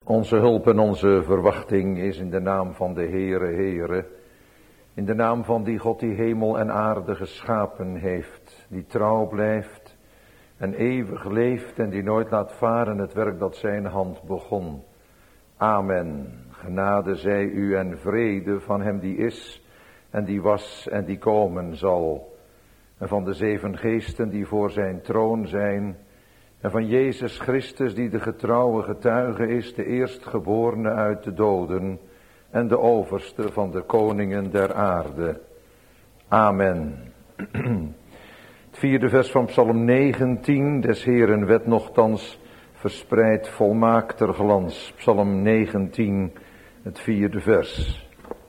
Onze hulp en onze verwachting is in de naam van de Heere, in de naam van die God die hemel en aarde geschapen heeft, die trouw blijft en eeuwig leeft en die nooit laat varen het werk dat zijn hand begon. Amen. Genade zij u en vrede van hem die is en die was en die komen zal. En van de 7 geesten die voor zijn troon zijn. En van Jezus Christus die de getrouwe getuige is, de eerstgeborene uit de doden en de overste van de koningen der aarde. Amen. Het 4e vers van Psalm 19, des Heeren wet nochtans verspreidt volmaakter glans. Psalm 19, het 4e vers.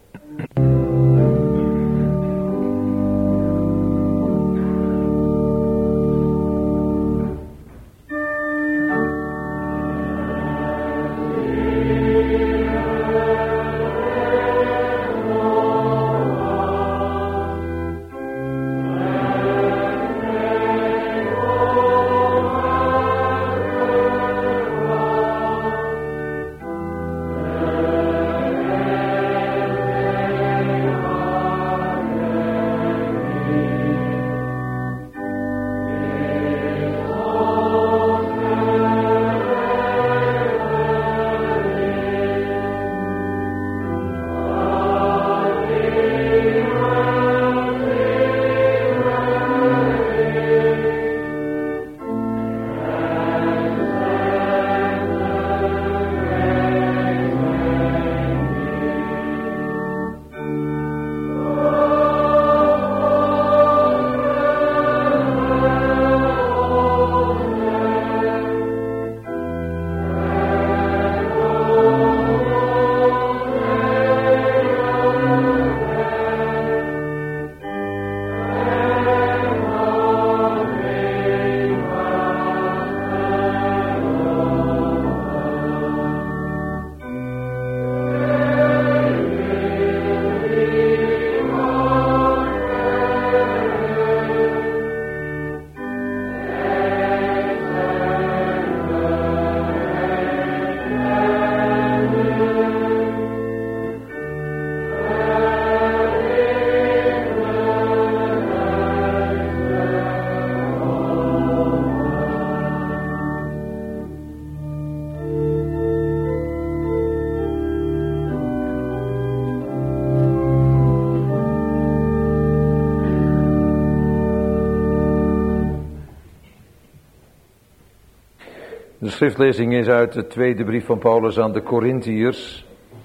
De schriftlezing is uit de 2e brief van Paulus aan de Korintiërs,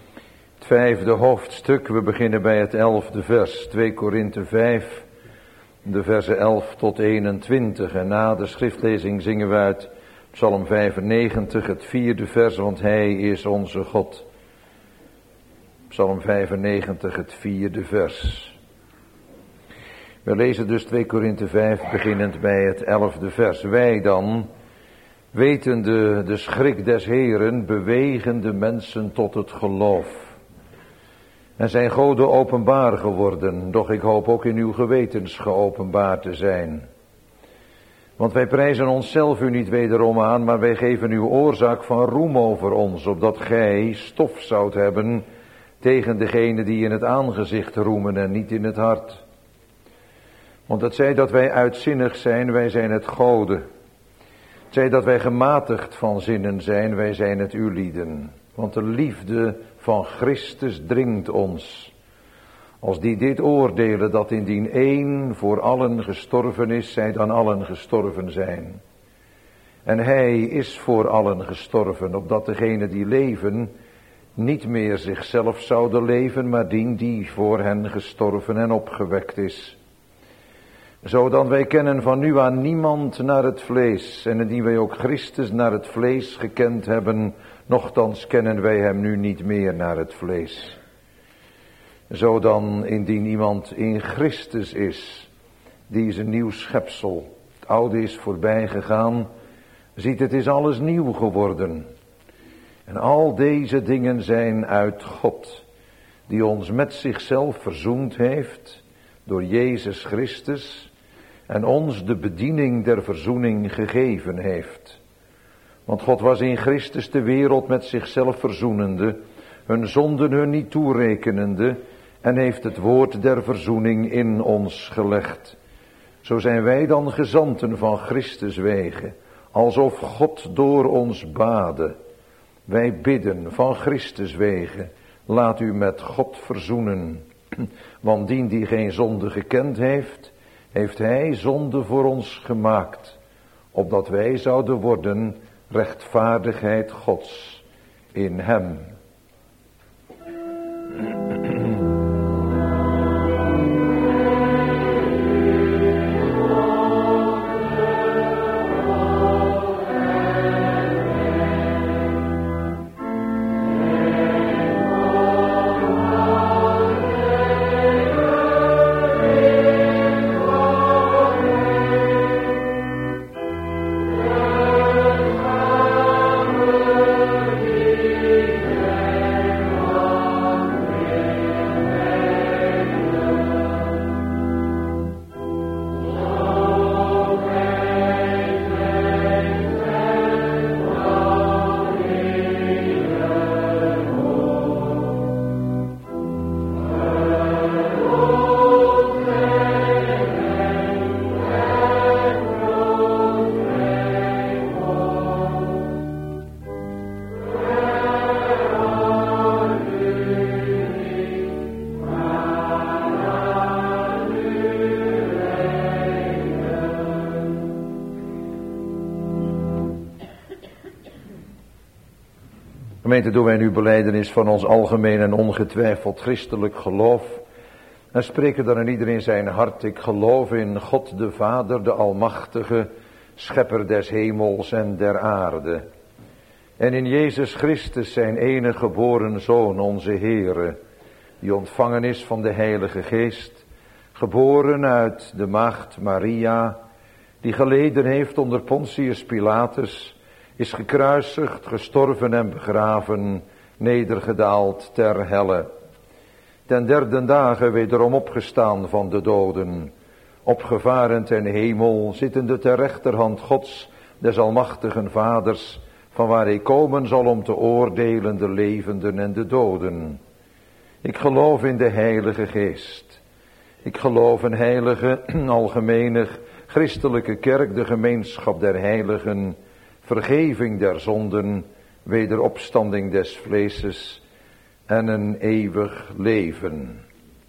het 5e hoofdstuk. We beginnen bij het 11e vers, 2 Korinthe 5, de versen 11 tot 21. En na de schriftlezing zingen we uit Psalm 95, het 4e vers, want hij is onze God. Psalm 95, het 4e vers. We lezen dus 2 Korinthe 5, beginnend bij het 11e vers. Wij dan, wetende de schrik des Heeren, bewegen de mensen tot het geloof. En zijn goden openbaar geworden, doch ik hoop ook in uw gewetens geopenbaard te zijn. Want wij prijzen onszelf u niet wederom aan, maar wij geven u oorzaak van roem over ons, opdat gij stof zoudt hebben tegen degene die in het aangezicht roemen en niet in het hart. Want het zij dat wij uitzinnig zijn, wij zijn het goden. Het zij dat wij gematigd van zinnen zijn, wij zijn het uw lieden. Want de liefde van Christus dringt ons. Als die dit oordelen, dat indien één voor allen gestorven is, zij dan allen gestorven zijn. En hij is voor allen gestorven, opdat degenen die leven niet meer zichzelf zouden leven, maar die voor hen gestorven en opgewekt is. Zodan wij kennen van nu aan niemand naar het vlees, en indien wij ook Christus naar het vlees gekend hebben, nochtans kennen wij hem nu niet meer naar het vlees. Zodan indien iemand in Christus is, die is een nieuw schepsel. Het oude is voorbij gegaan, ziet het is alles nieuw geworden. En al deze dingen zijn uit God, die ons met zichzelf verzoend heeft door Jezus Christus en ons de bediening der verzoening gegeven heeft. Want God was in Christus de wereld met zichzelf verzoenende, hun zonden hun niet toerekenende, en heeft het woord der verzoening in ons gelegd. Zo zijn wij dan gezanten van Christus wege, alsof God door ons bade. Wij bidden van Christus wege, laat u met God verzoenen. Want dien die geen zonde gekend heeft, heeft hij zonde voor ons gemaakt, opdat wij zouden worden rechtvaardigheid Gods in hem. Gemeente, doen wij nu belijdenis van ons algemeen en ongetwijfeld christelijk geloof. En spreken dan in iedereen zijn hart: ik geloof in God de Vader, de Almachtige, Schepper des hemels en der aarde. En in Jezus Christus, zijn enige geboren Zoon, onze Heere, die ontvangen is van de Heilige Geest, geboren uit de maagd Maria, die geleden heeft onder Pontius Pilatus, is gekruisigd, gestorven en begraven, nedergedaald ter helle. Ten derde dagen wederom opgestaan van de doden, opgevaren ten hemel, zittende ter rechterhand Gods, des almachtigen Vaders, van waar hij komen zal om te oordelen de levenden en de doden. Ik geloof in de Heilige Geest. Ik geloof een heilige, algemene, christelijke kerk, de gemeenschap der heiligen, vergeving der zonden, wederopstanding des vleeses en een eeuwig leven.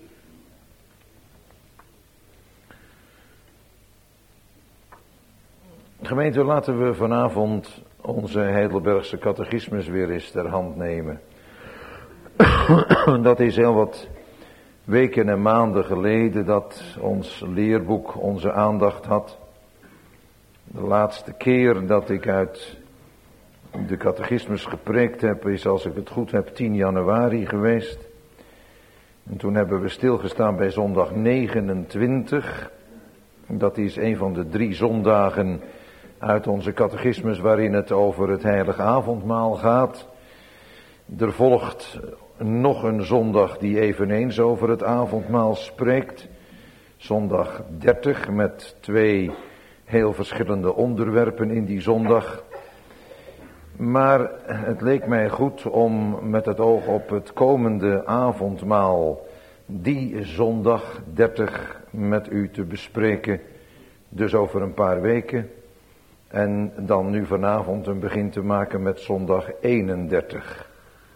Gemeente, laten we vanavond onze Heidelbergse catechismus weer eens ter hand nemen. Dat is heel wat weken en maanden geleden dat ons leerboek onze aandacht had. De laatste keer dat ik uit de catechismus gepreekt heb is, als ik het goed heb, 10 januari geweest. En toen hebben we stilgestaan bij zondag 29. Dat is een van de 3 zondagen uit onze catechismus waarin het over het heilige avondmaal gaat. Er volgt nog een zondag die eveneens over het avondmaal spreekt. Zondag 30 met 2 heel verschillende onderwerpen in die zondag. Maar het leek mij goed om met het oog op het komende avondmaal die zondag 30 met u te bespreken. Dus over een paar weken. En dan nu vanavond een begin te maken met zondag 31.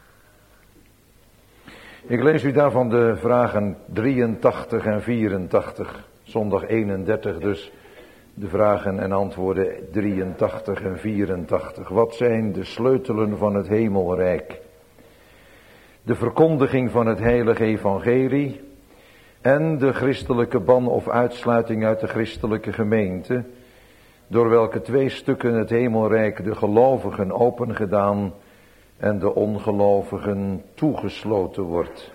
Ik lees u daarvan de vragen 83 en 84. Zondag 31 dus. De vragen en antwoorden 83 en 84. Wat zijn de sleutelen van het hemelrijk? De verkondiging van het heilige evangelie en de christelijke ban of uitsluiting uit de christelijke gemeente, door welke 2 stukken het hemelrijk de gelovigen opengedaan en de ongelovigen toegesloten wordt.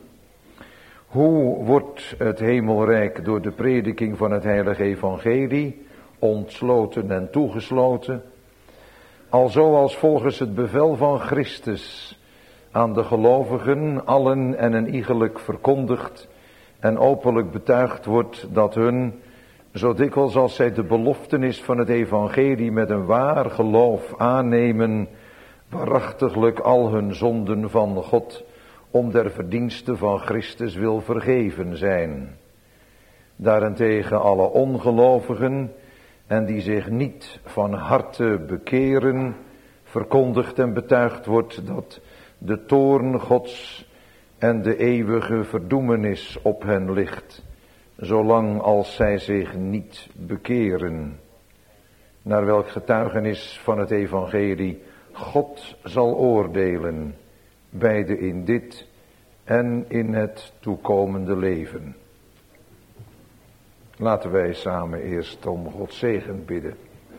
Hoe wordt het hemelrijk door de prediking van het heilige evangelie ontsloten en toegesloten? Alzo als volgens het bevel van Christus aan de gelovigen allen en een iegelijk verkondigd en openlijk betuigd wordt dat hun Zo dikwijls als zij de beloftenis van het evangelie met een waar geloof aannemen, waarachtiglijk al hun zonden van God om der verdienste van Christus wil vergeven zijn. Daarentegen alle ongelovigen en die zich niet van harte bekeren, verkondigd en betuigd wordt dat de toorn Gods en de eeuwige verdoemenis op hen ligt, zolang als zij zich niet bekeren. Naar welk getuigenis van het evangelie God zal oordelen, beide in dit en in het toekomende leven. Laten wij samen eerst om Gods zegen bidden.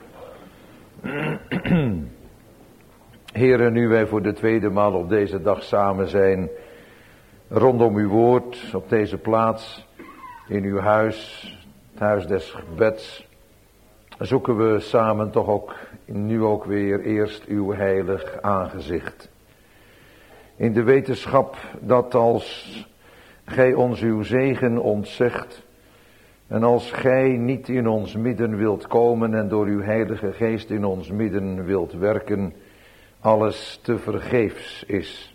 Heere, nu wij voor de tweede maal op deze dag samen zijn, rondom uw woord, op deze plaats, in uw huis, het huis des gebeds, zoeken we samen toch ook, nu ook weer eerst uw heilig aangezicht. In de wetenschap dat als gij ons uw zegen ontzegt, en als gij niet in ons midden wilt komen en door uw heilige geest in ons midden wilt werken, alles te vergeefs is.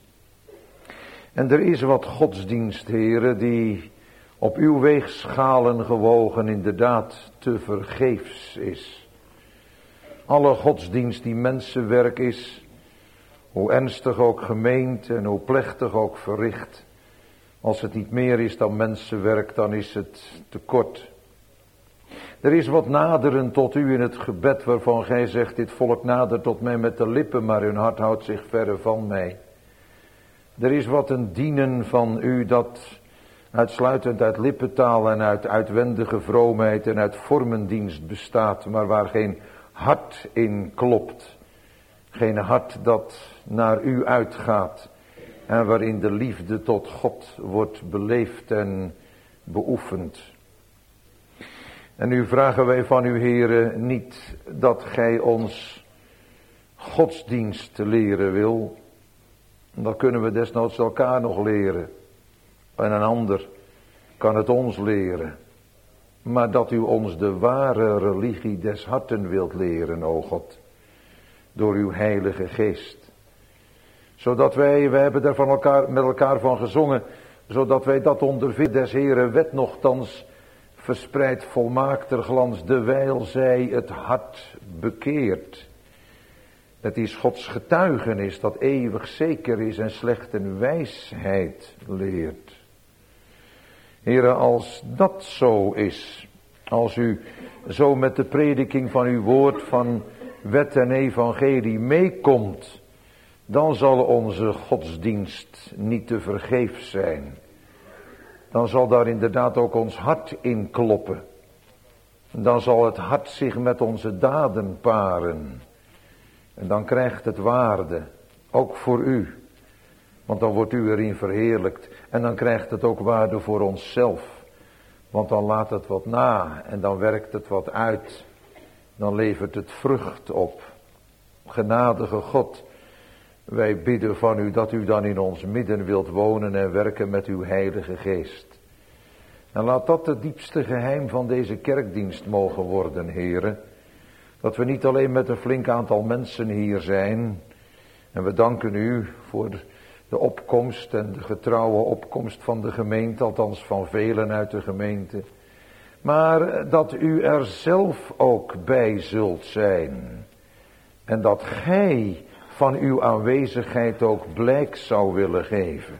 En er is wat godsdienst, Heere, die op uw weegschalen gewogen inderdaad te vergeefs is. Alle godsdienst die mensenwerk is, hoe ernstig ook gemeend en hoe plechtig ook verricht, als het niet meer is dan mensenwerk, dan is het te kort. Er is wat naderen tot u in het gebed waarvan gij zegt, dit volk nadert tot mij met de lippen, maar hun hart houdt zich verre van mij. Er is wat een dienen van u dat uitsluitend uit lippentaal en uit uitwendige vroomheid en uit vormendienst bestaat, maar waar geen hart in klopt. Geen hart dat naar u uitgaat en waarin de liefde tot God wordt beleefd en beoefend. En nu vragen wij van u, Heere, niet dat gij ons godsdienst leren wil. Dat kunnen we desnoods elkaar nog leren. En een ander kan het ons leren. Maar dat u ons de ware religie des harten wilt leren, o God. Door uw heilige geest. Zodat wij hebben daar met elkaar van gezongen. Zodat wij dat ondervinden des Heeren wet nochtans verspreidt volmaakter glans, dewijl zij het hart bekeert. Het is Gods getuigenis dat eeuwig zeker is en slecht een wijsheid leert. Heere, als dat zo is, als u zo met de prediking van uw woord van wet en evangelie meekomt, dan zal onze godsdienst niet te vergeefs zijn. Dan zal daar inderdaad ook ons hart in kloppen. Dan zal het hart zich met onze daden paren. En dan krijgt het waarde, ook voor u. Want dan wordt u erin verheerlijkt. En dan krijgt het ook waarde voor onszelf. Want dan laat het wat na en dan werkt het wat uit. Dan levert het vrucht op. Genadige God, wij bidden van u dat u dan in ons midden wilt wonen en werken met uw heilige geest. En laat dat het diepste geheim van deze kerkdienst mogen worden, Heere. Dat we niet alleen met een flink aantal mensen hier zijn. En we danken u voor de opkomst en de getrouwe opkomst van de gemeente, althans van velen uit de gemeente. Maar dat u er zelf ook bij zult zijn. En dat gij van uw aanwezigheid ook blijk zou willen geven.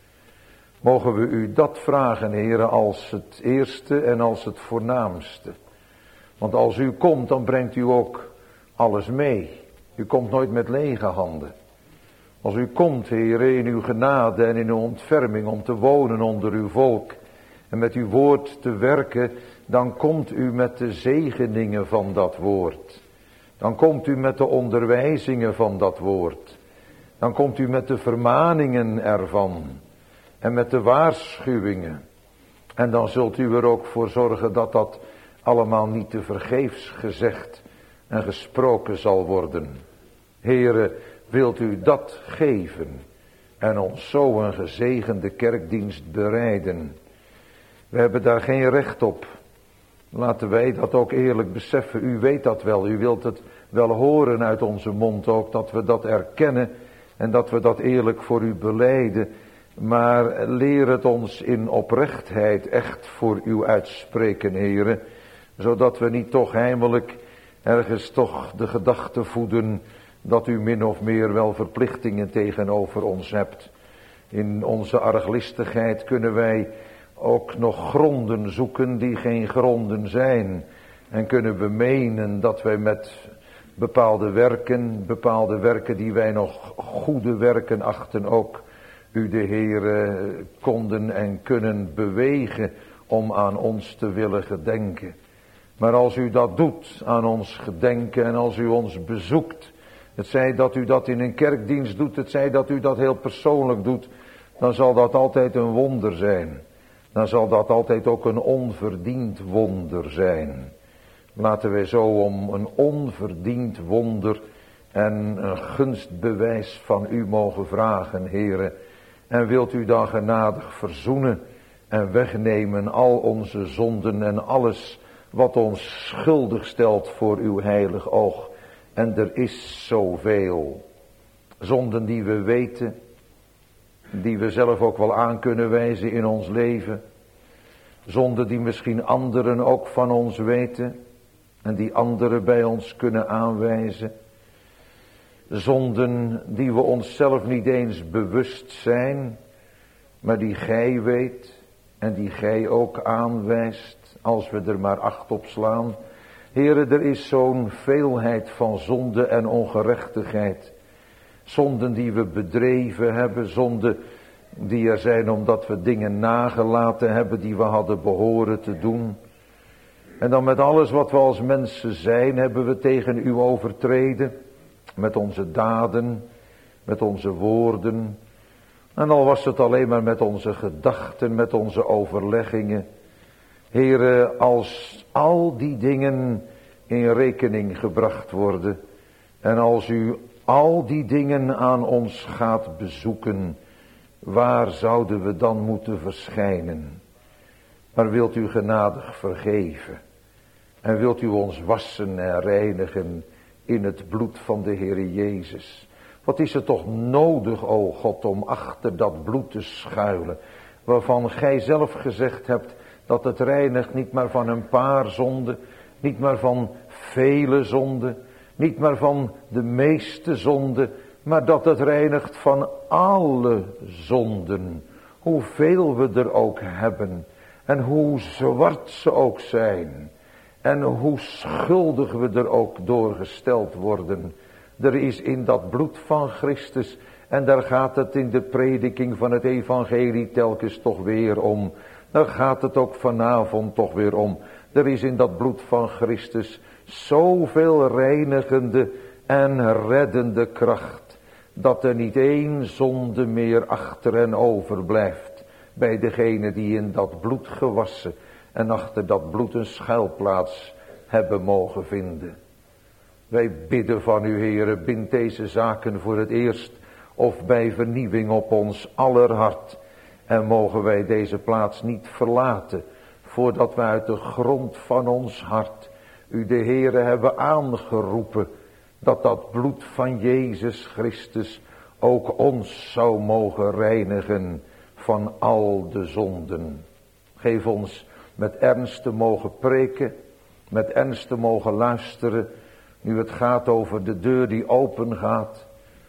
Mogen we u dat vragen, Heere, als het eerste en als het voornaamste. Want als u komt, dan brengt u ook alles mee. U komt nooit met lege handen. Als u komt, Heere, in uw genade en in uw ontferming om te wonen onder uw volk en met uw woord te werken, dan komt u met de zegeningen van dat woord. Dan komt u met de onderwijzingen van dat woord. Dan komt u met de vermaningen ervan en met de waarschuwingen. En dan zult u er ook voor zorgen dat dat allemaal niet te vergeefs gezegd en gesproken zal worden. Heere, wilt u dat geven en ons zo een gezegende kerkdienst bereiden. We hebben daar geen recht op. Laten wij dat ook eerlijk beseffen. U weet dat wel, u wilt het wel horen uit onze mond ook, dat we dat erkennen en dat we dat eerlijk voor u belijden. Maar leer het ons in oprechtheid echt voor u uitspreken, Heere, zodat we niet toch heimelijk ergens toch de gedachte voeden dat u min of meer wel verplichtingen tegenover ons hebt. In onze arglistigheid kunnen wij ook nog gronden zoeken die geen gronden zijn. En kunnen we menen dat wij met bepaalde werken die wij nog goede werken achten ook, u de Heere konden en kunnen bewegen om aan ons te willen gedenken. Maar als u dat doet, aan ons gedenken, en als u ons bezoekt, het zij dat u dat in een kerkdienst doet, het zij dat u dat heel persoonlijk doet, dan zal dat altijd een wonder zijn. Dan zal dat altijd ook een onverdiend wonder zijn. Laten wij zo om een onverdiend wonder en een gunstbewijs van u mogen vragen, Heere. En wilt u dan genadig verzoenen en wegnemen al onze zonden en alles wat ons schuldig stelt voor uw heilig oog. En er is zoveel zonden die we weten, die we zelf ook wel aan kunnen wijzen in ons leven. Zonden die misschien anderen ook van ons weten en die anderen bij ons kunnen aanwijzen. Zonden die we onszelf niet eens bewust zijn, maar die gij weet en die gij ook aanwijst als we er maar acht op slaan. Heere, er is zo'n veelheid van zonde en ongerechtigheid. Zonden die we bedreven hebben, zonden die er zijn omdat we dingen nagelaten hebben die we hadden behoren te doen. En dan met alles wat we als mensen zijn, hebben we tegen u overtreden. Met onze daden, met onze woorden. En al was het alleen maar met onze gedachten, met onze overleggingen. Heere, als al die dingen in rekening gebracht worden. En als u al die dingen aan ons gaat bezoeken, waar zouden we dan moeten verschijnen? Maar wilt u genadig vergeven? En wilt u ons wassen en reinigen in het bloed van de Heere Jezus? Wat is het toch nodig, o God, om achter dat bloed te schuilen, waarvan gij zelf gezegd hebt dat het reinigt niet maar van een paar zonden, niet maar van vele zonden, niet maar van de meeste zonden, maar dat het reinigt van alle zonden, hoeveel we er ook hebben en hoe zwart ze ook zijn en hoe schuldig we er ook doorgesteld worden. Er is in dat bloed van Christus, en daar gaat het in de prediking van het evangelie telkens toch weer om. Daar gaat het ook vanavond toch weer om. Er is in dat bloed van Christus zoveel reinigende en reddende kracht, dat er niet één zonde meer achter en overblijft bij degene die in dat bloed gewassen en achter dat bloed een schuilplaats hebben mogen vinden. Wij bidden van u, Heere, bind deze zaken voor het eerst of bij vernieuwing op ons aller hart. En mogen wij deze plaats niet verlaten, voordat wij uit de grond van ons hart u de Heere hebben aangeroepen, dat dat bloed van Jezus Christus ook ons zou mogen reinigen van al de zonden. Geef ons met ernst te mogen preken, met ernst te mogen luisteren, nu het gaat over de deur die open gaat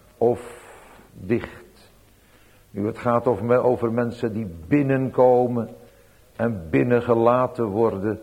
of dicht. Nu het gaat over mensen die binnenkomen en binnengelaten worden,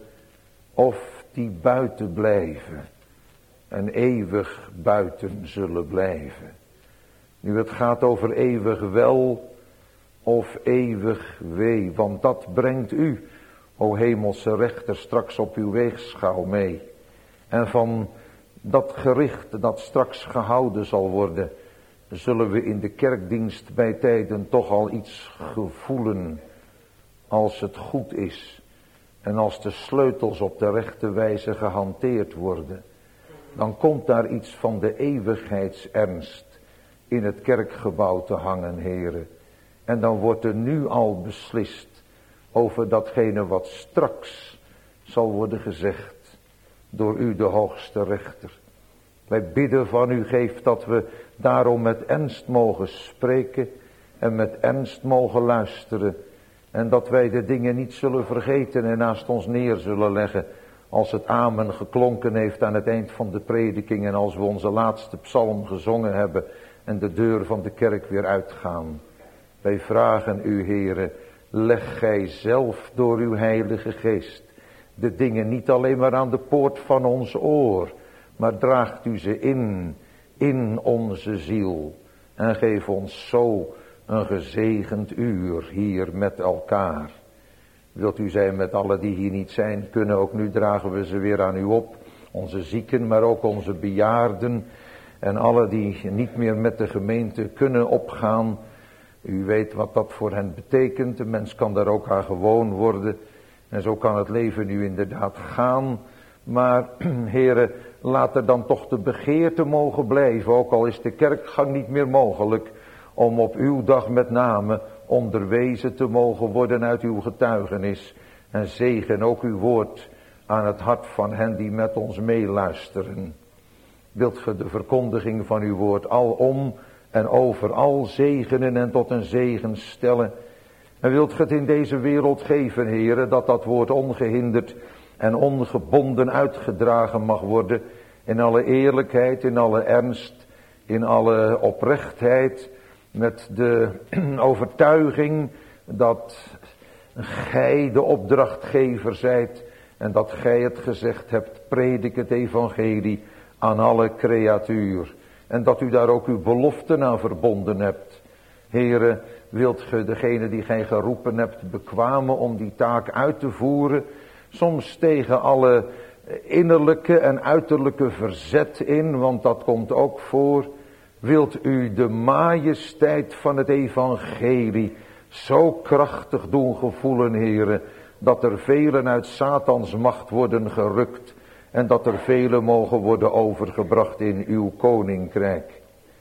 of die buiten blijven en eeuwig buiten zullen blijven. Nu het gaat over eeuwig wel of eeuwig wee, want dat brengt u, o hemelse rechter, straks op uw weegschaal mee. En van dat gericht dat straks gehouden zal worden, zullen we in de kerkdienst bij tijden toch al iets gevoelen, als het goed is en als de sleutels op de rechte wijze gehanteerd worden. Dan komt daar iets van de eeuwigheidsernst in het kerkgebouw te hangen, Heere. En dan wordt er nu al beslist over datgene wat straks zal worden gezegd door u de hoogste rechter. Wij bidden van u, geef dat we daarom met ernst mogen spreken en met ernst mogen luisteren. En dat wij de dingen niet zullen vergeten en naast ons neer zullen leggen als het amen geklonken heeft aan het eind van de prediking en als we onze laatste psalm gezongen hebben en de deur van de kerk weer uitgaan. Wij vragen u, Heere, leg gij zelf door uw Heilige Geest de dingen niet alleen maar aan de poort van ons oor, maar draagt u ze in onze ziel en geef ons zo een gezegend uur hier met elkaar. Wilt u zijn met allen die hier niet zijn, kunnen ook nu dragen we ze weer aan u op. Onze zieken, maar ook onze bejaarden en alle die niet meer met de gemeente kunnen opgaan. U weet wat dat voor hen betekent. De mens kan daar ook aan gewoon worden. En zo kan het leven nu inderdaad gaan. Maar, heren, laat er dan toch de begeerte mogen blijven. Ook al is de kerkgang niet meer mogelijk. Om op uw dag met name onderwezen te mogen worden uit uw getuigenis. En zegen ook uw woord aan het hart van hen die met ons meeluisteren. Wilt ge de verkondiging van uw woord alom en overal zegenen en tot een zegen stellen. En wilt ge het in deze wereld geven, heren, dat dat woord ongehinderd en ongebonden uitgedragen mag worden. In alle eerlijkheid, in alle ernst, in alle oprechtheid. Met de overtuiging dat gij de opdrachtgever zijt. En dat gij het gezegd hebt, predik het evangelie aan alle creatuur. En dat u daar ook uw beloften aan verbonden hebt. Heere, wilt ge degene die gij geroepen hebt bekwamen om die taak uit te voeren. Soms tegen alle innerlijke en uiterlijke verzet in, want dat komt ook voor. Wilt u de majesteit van het evangelie zo krachtig doen gevoelen, Heere, dat er velen uit Satans macht worden gerukt en dat er velen mogen worden overgebracht in uw koninkrijk.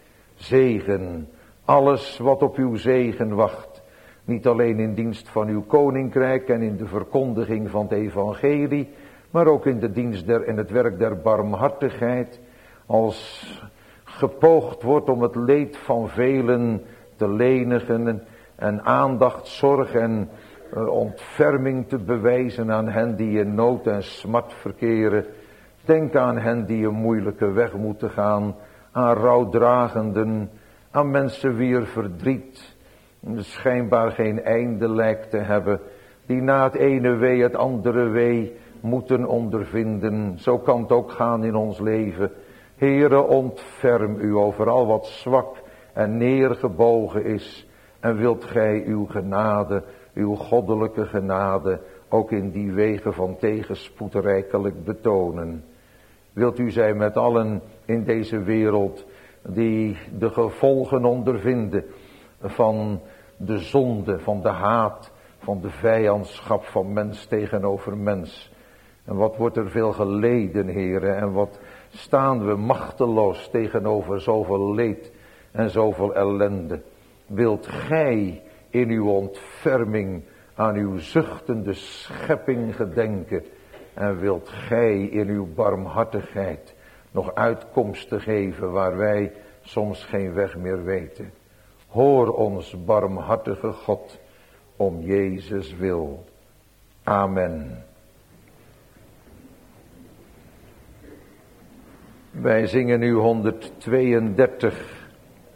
Zegen alles wat op uw zegen wacht, niet alleen in dienst van uw koninkrijk en in de verkondiging van het evangelie, maar ook in de dienst en het werk der barmhartigheid, als gepoogd wordt om het leed van velen te lenigen en aandacht, zorg en ontferming te bewijzen aan hen die in nood en smart verkeren. Denk aan hen die een moeilijke weg moeten gaan, aan rouwdragenden, aan mensen wier verdriet schijnbaar geen einde lijkt te hebben, die na het ene wee het andere wee moeten ondervinden. Zo kan het ook gaan in ons leven. Heere, ontferm u over al wat zwak en neergebogen is. En wilt gij uw genade, uw goddelijke genade, ook in die wegen van tegenspoed rijkelijk betonen. Wilt u zijn met allen in deze wereld die de gevolgen ondervinden van de zonde, van de haat, van de vijandschap van mens tegenover mens. En wat wordt er veel geleden, Heere, en wat staan we machteloos tegenover zoveel leed en zoveel ellende. Wilt gij in uw ontferming aan uw zuchtende schepping gedenken en wilt gij in uw barmhartigheid nog uitkomsten geven waar wij soms geen weg meer weten. Hoor ons, barmhartige God, om Jezus wil. Amen. Wij zingen nu 132,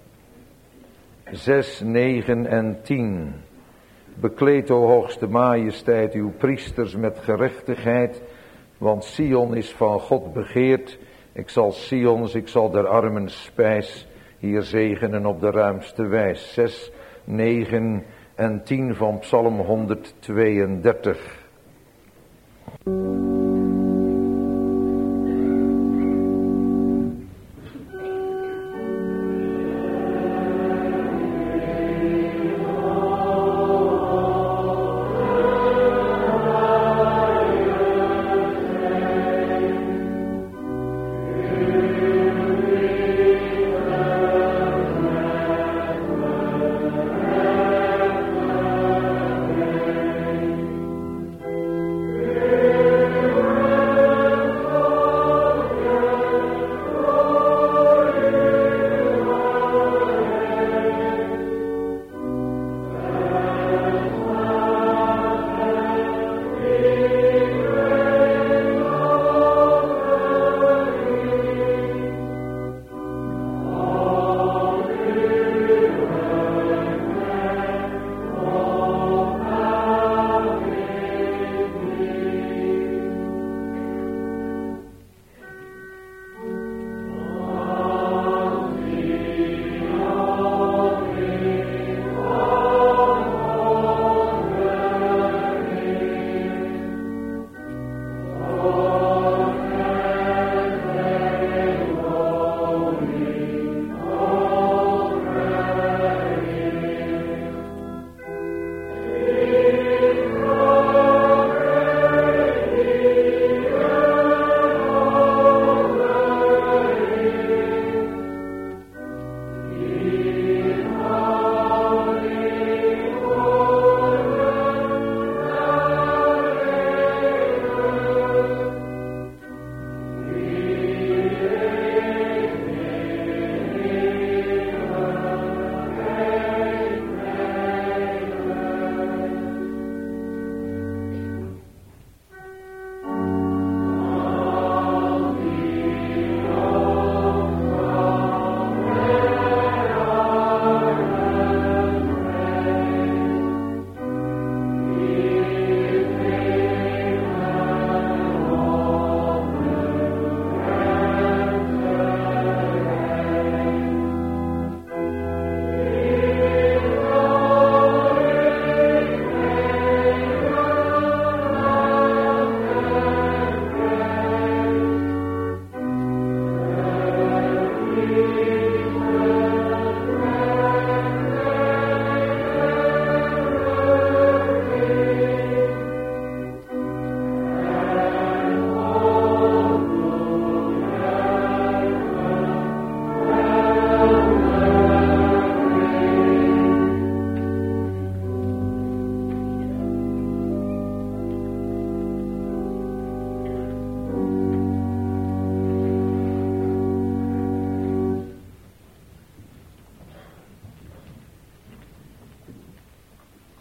6, 9 en 10. Bekleed, o hoogste majesteit, uw priesters met gerechtigheid, want Sion is van God begeerd. Ik zal der armen spijs hier zegenen op de ruimste wijs. 6, 9 en 10 van Psalm 132.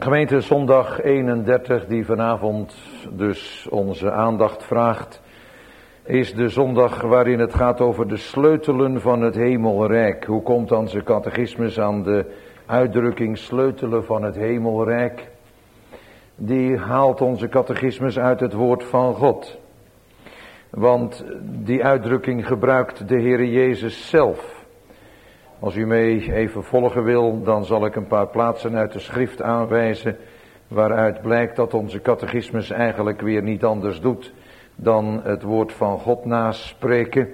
Gemeente, zondag 31 die vanavond dus onze aandacht vraagt, is de zondag waarin het gaat over de sleutelen van het hemelrijk. Hoe komt onze catechismus aan de uitdrukking sleutelen van het hemelrijk? Die haalt onze catechismus uit het woord van God. Want die uitdrukking gebruikt de Heere Jezus zelf. Als u mee even volgen wil, dan zal ik een paar plaatsen uit de schrift aanwijzen, waaruit blijkt dat onze catechismus eigenlijk weer niet anders doet dan het woord van God naspreken.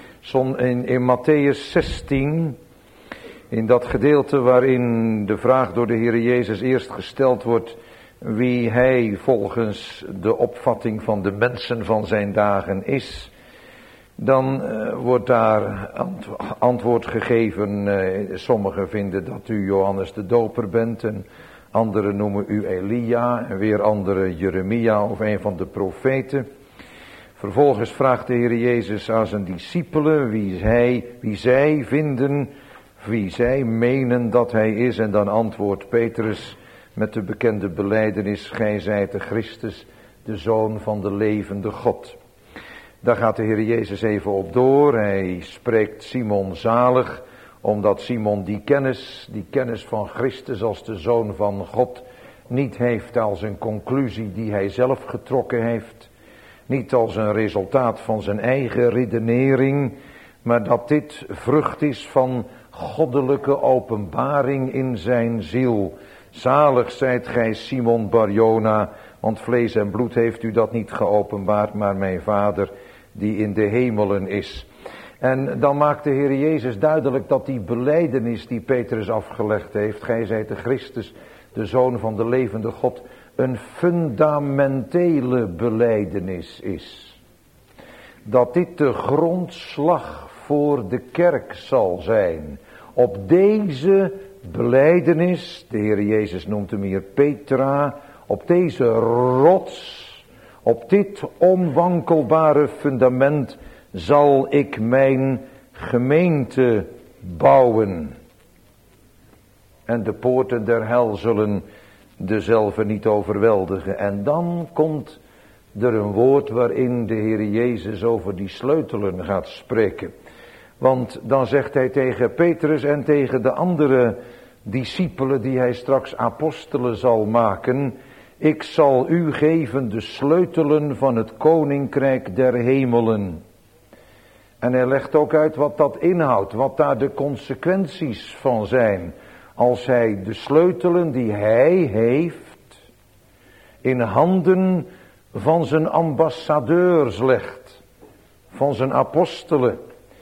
In Mattheüs 16, in dat gedeelte waarin de vraag door de Heere Jezus eerst gesteld wordt wie hij volgens de opvatting van de mensen van zijn dagen is, dan wordt daar antwoord gegeven. Sommigen vinden dat u Johannes de Doper bent en anderen noemen u Elia en weer anderen Jeremia of een van de profeten. Vervolgens vraagt de Heer Jezus aan zijn discipelen wie zij vinden, wie zij menen dat hij is, en dan antwoordt Petrus met de bekende belijdenis: gij zijt de Christus, de Zoon van de levende God. Daar gaat de Heer Jezus even op door. Hij spreekt Simon zalig, omdat Simon die kennis van Christus als de Zoon van God niet heeft als een conclusie die hij zelf getrokken heeft. Niet als een resultaat van zijn eigen redenering, maar dat dit vrucht is van goddelijke openbaring in zijn ziel. Zalig zijt gij Simon Barjona, want vlees en bloed heeft u dat niet geopenbaard, maar mijn Vader die in de hemelen is. En dan maakt de Heer Jezus duidelijk dat die belijdenis die Petrus afgelegd heeft, gij zijt de Christus, de Zoon van de levende God, een fundamentele belijdenis is. Dat dit de grondslag voor de kerk zal zijn. Op deze belijdenis, de Heer Jezus noemt hem hier Petra, op deze rots, op dit onwankelbare fundament zal ik mijn gemeente bouwen. En de poorten der hel zullen dezelfde niet overweldigen. En dan komt er een woord waarin de Heer Jezus over die sleutelen gaat spreken. Want dan zegt hij tegen Petrus en tegen de andere discipelen die hij straks apostelen zal maken: ik zal u geven de sleutelen van het koninkrijk der hemelen. En hij legt ook uit wat dat inhoudt, wat daar de consequenties van zijn. Als hij de sleutelen die hij heeft in handen van zijn ambassadeurs legt, van zijn apostelen.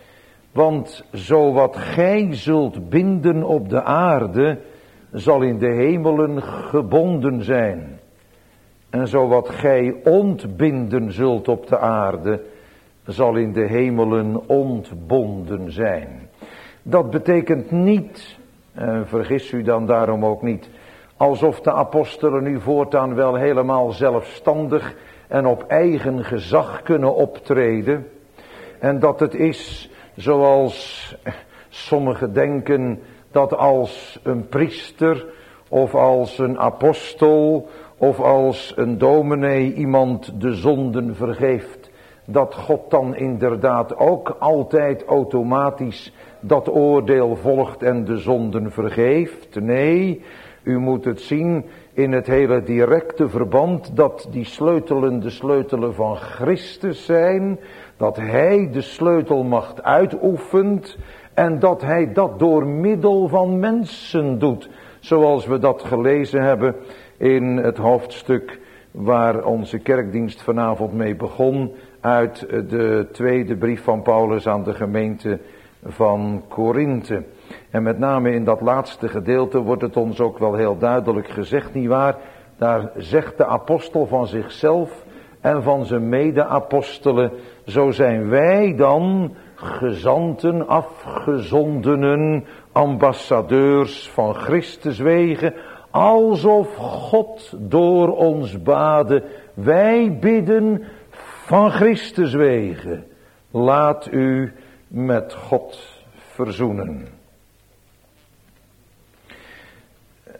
Want zo wat gij zult binden op de aarde, zal in de hemelen gebonden zijn. En zo wat gij ontbinden zult op de aarde, zal in de hemelen ontbonden zijn. Dat betekent niet, vergis u dan daarom ook niet, alsof de apostelen nu voortaan wel helemaal zelfstandig en op eigen gezag kunnen optreden. En dat het is zoals sommigen denken, dat als een priester of als een apostel of als een dominee iemand de zonden vergeeft, dat God dan inderdaad ook altijd automatisch dat oordeel volgt en de zonden vergeeft. Nee, u moet het zien in het hele directe verband dat die sleutelen de sleutelen van Christus zijn, dat hij de sleutelmacht uitoefent en dat hij dat door middel van mensen doet, zoals we dat gelezen hebben in het hoofdstuk waar onze kerkdienst vanavond mee begon, uit de tweede brief van Paulus aan de gemeente van Korinthe. En met name in dat laatste gedeelte wordt het ons ook wel heel duidelijk gezegd, nietwaar? Daar zegt de apostel van zichzelf en van zijn mede-apostelen: zo zijn wij dan gezanten, afgezondenen, ambassadeurs van Christus wegen, alsof God door ons bade. Wij bidden van Christus wegen, laat u met God verzoenen.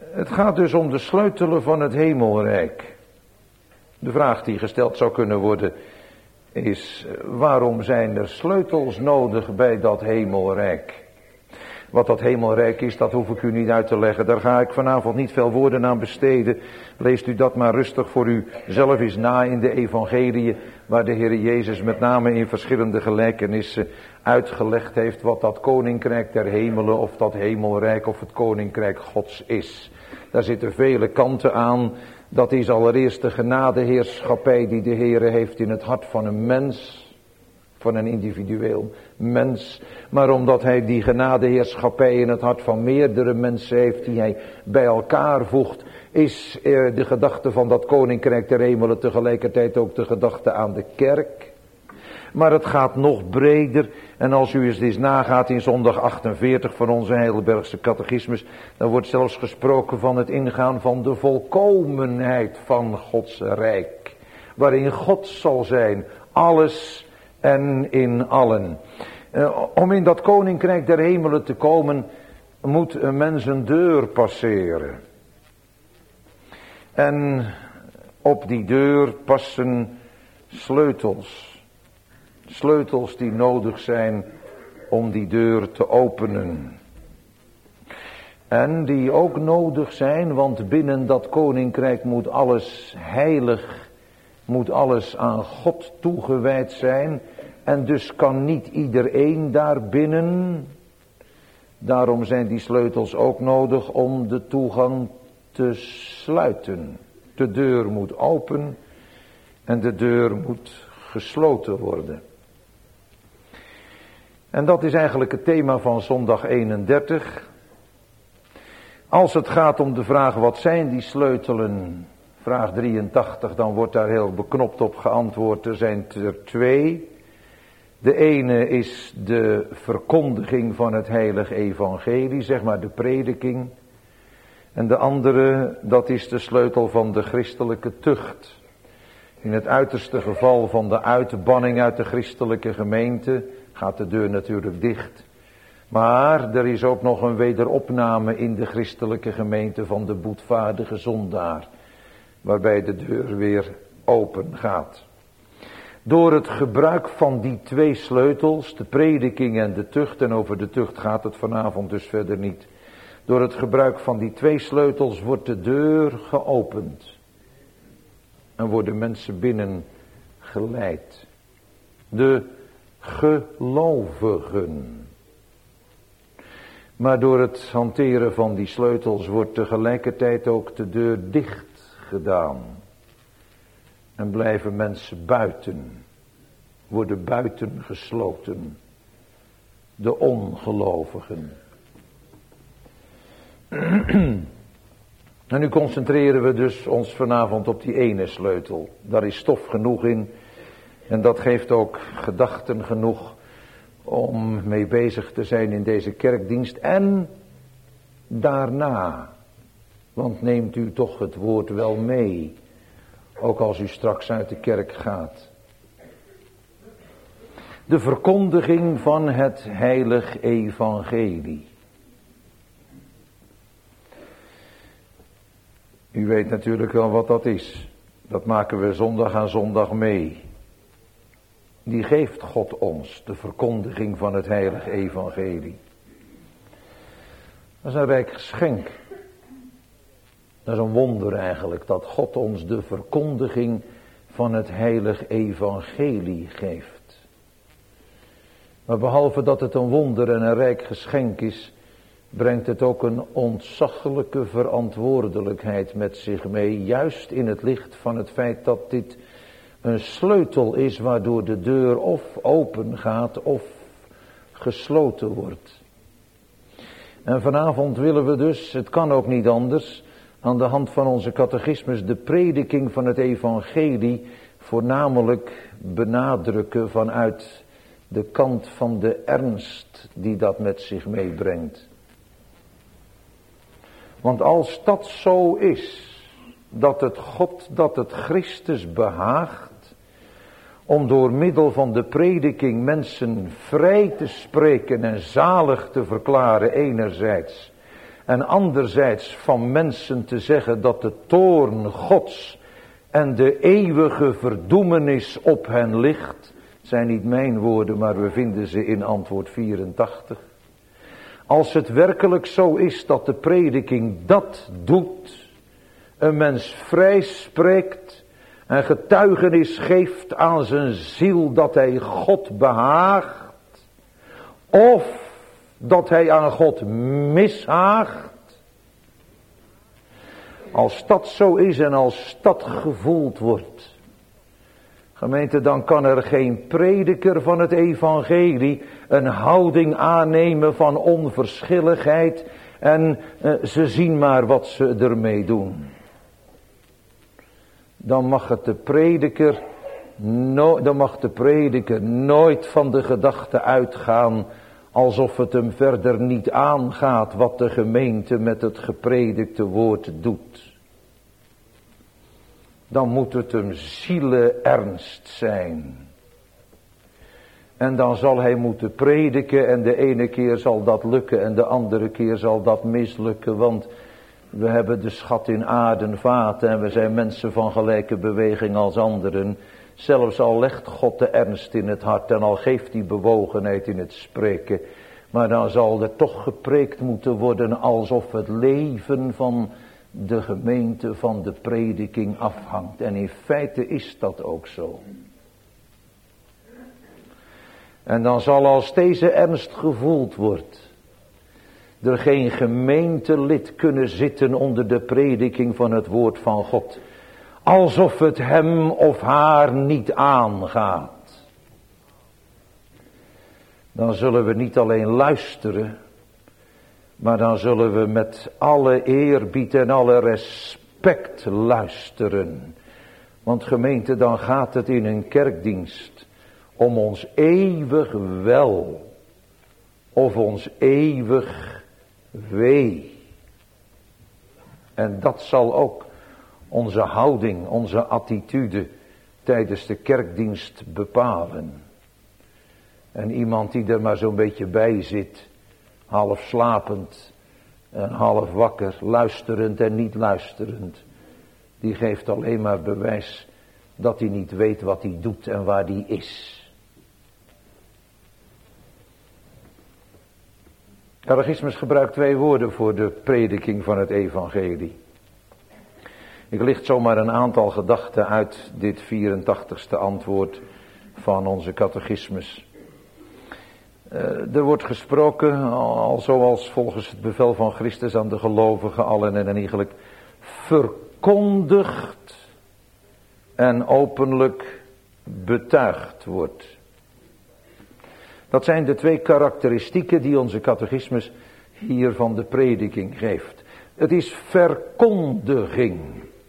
Het gaat dus om de sleutelen van het hemelrijk. De vraag die gesteld zou kunnen worden is: waarom zijn er sleutels nodig bij dat hemelrijk? Wat dat hemelrijk is, dat hoef ik u niet uit te leggen. Daar ga ik vanavond niet veel woorden aan besteden. Leest u dat maar rustig voor u zelf eens na in de evangeliën, waar de Heer Jezus met name in verschillende gelijkenissen uitgelegd heeft wat dat koninkrijk der hemelen of dat hemelrijk of het koninkrijk Gods is. Daar zitten vele kanten aan. Dat is allereerst de genadeheerschappij die de Heer heeft in het hart van een mens. Van een individueel mens. Maar omdat hij die genadeheerschappij in het hart van meerdere mensen heeft die hij bij elkaar voegt, is de gedachte van dat koninkrijk der hemelen tegelijkertijd ook de gedachte aan de kerk. Maar het gaat nog breder. En als u eens nagaat in zondag 48 van onze Heidelbergse catechismus, dan wordt zelfs gesproken van het ingaan van de volkomenheid van Gods rijk. Waarin God zal zijn, alles en in allen. Om in dat koninkrijk der hemelen te komen, moet een mens een deur passeren. En op die deur passen sleutels. Sleutels die nodig zijn om die deur te openen. En die ook nodig zijn, want binnen dat koninkrijk moet alles heilig, moet alles aan God toegewijd zijn. En dus kan niet iedereen daar binnen. Daarom zijn die sleutels ook nodig om de toegang te sluiten. De deur moet open en de deur moet gesloten worden. En dat is eigenlijk het thema van zondag 31. Als het gaat om de vraag wat zijn die sleutelen, vraag 83, dan wordt daar heel beknopt op geantwoord. Er zijn er twee. De ene is de verkondiging van het heilige evangelie, zeg maar de prediking. En de andere, dat is de sleutel van de christelijke tucht. In het uiterste geval van de uitbanning uit de christelijke gemeente gaat de deur natuurlijk dicht. Maar er is ook nog een wederopname in de christelijke gemeente van de boetvaardige zondaar, waarbij de deur weer open gaat. Door het gebruik van die twee sleutels, de prediking en de tucht, en over de tucht gaat het vanavond dus verder niet. Door het gebruik van die twee sleutels wordt de deur geopend. En worden mensen binnen geleid. De gelovigen. Maar door het hanteren van die sleutels wordt tegelijkertijd ook de deur dicht gedaan. En blijven mensen buiten. Worden buiten gesloten. De ongelovigen. En nu concentreren we dus ons vanavond op die ene sleutel. Daar is stof genoeg in. En dat geeft ook gedachten genoeg om mee bezig te zijn in deze kerkdienst. En daarna. Want neemt u toch het woord wel mee. Ook als u straks uit de kerk gaat. De verkondiging van het heilig evangelie. U weet natuurlijk wel wat dat is. Dat maken we zondag aan zondag mee. Die geeft God ons, de verkondiging van het heilige evangelie. Dat is een rijk geschenk. Dat is een wonder eigenlijk, dat God ons de verkondiging van het heilige evangelie geeft. Maar behalve dat het een wonder en een rijk geschenk is, brengt het ook een ontzaglijke verantwoordelijkheid met zich mee. Juist in het licht van het feit dat dit een sleutel is waardoor de deur of open gaat of gesloten wordt. En vanavond willen we dus, het kan ook niet anders, aan de hand van onze catechismus de prediking van het evangelie voornamelijk benadrukken vanuit de kant van de ernst die dat met zich meebrengt. Want als dat zo is, dat het Christus behaagt, om door middel van de prediking mensen vrij te spreken en zalig te verklaren enerzijds, En anderzijds van mensen te zeggen dat de toorn Gods en de eeuwige verdoemenis op hen ligt. Zijn niet mijn woorden, maar we vinden ze in antwoord 84. Als het werkelijk zo is dat de prediking dat doet, een mens vrij spreekt en getuigenis geeft aan zijn ziel dat hij God behaagt, of dat hij aan God mishaagt. Als dat zo is en als dat gevoeld wordt, gemeente, dan kan er geen prediker van het evangelie een houding aannemen van onverschilligheid en ze zien maar wat ze ermee doen. Dan mag de prediker nooit van de gedachte uitgaan alsof het hem verder niet aangaat wat de gemeente met het gepredikte woord doet. Dan moet het hem zieleernst zijn. En dan zal hij moeten prediken en de ene keer zal dat lukken en de andere keer zal dat mislukken. Want we hebben de schat in aardenvaten en we zijn mensen van gelijke beweging als anderen. Zelfs al legt God de ernst in het hart en al geeft die bewogenheid in het spreken. Maar dan zal er toch gepreekt moeten worden alsof het leven van de gemeente van de prediking afhangt. En in feite is dat ook zo. En dan zal als deze ernst gevoeld wordt, er geen gemeentelid kunnen zitten onder de prediking van het woord van God. Alsof het hem of haar niet aangaat. Dan zullen we niet alleen luisteren, maar dan zullen we met alle eerbied en alle respect luisteren. Want gemeente, dan gaat het in een kerkdienst om ons eeuwig wel of ons eeuwig wee. En dat zal ook onze houding, onze attitude tijdens de kerkdienst bepalen. En iemand die er maar zo'n beetje bij zit, half slapend en half wakker, luisterend en niet luisterend, die geeft alleen maar bewijs dat hij niet weet wat hij doet en waar hij is. Catechismus gebruikt 2 woorden voor de prediking van het evangelie. Ik licht zomaar een aantal gedachten uit dit 84ste antwoord van onze catechismus. Er wordt gesproken, al zoals volgens het bevel van Christus aan de gelovigen allen en eigenlijk verkondigd en openlijk betuigd wordt. Dat zijn de 2 karakteristieken die onze catechismus hier van de prediking geeft. Het is verkondiging.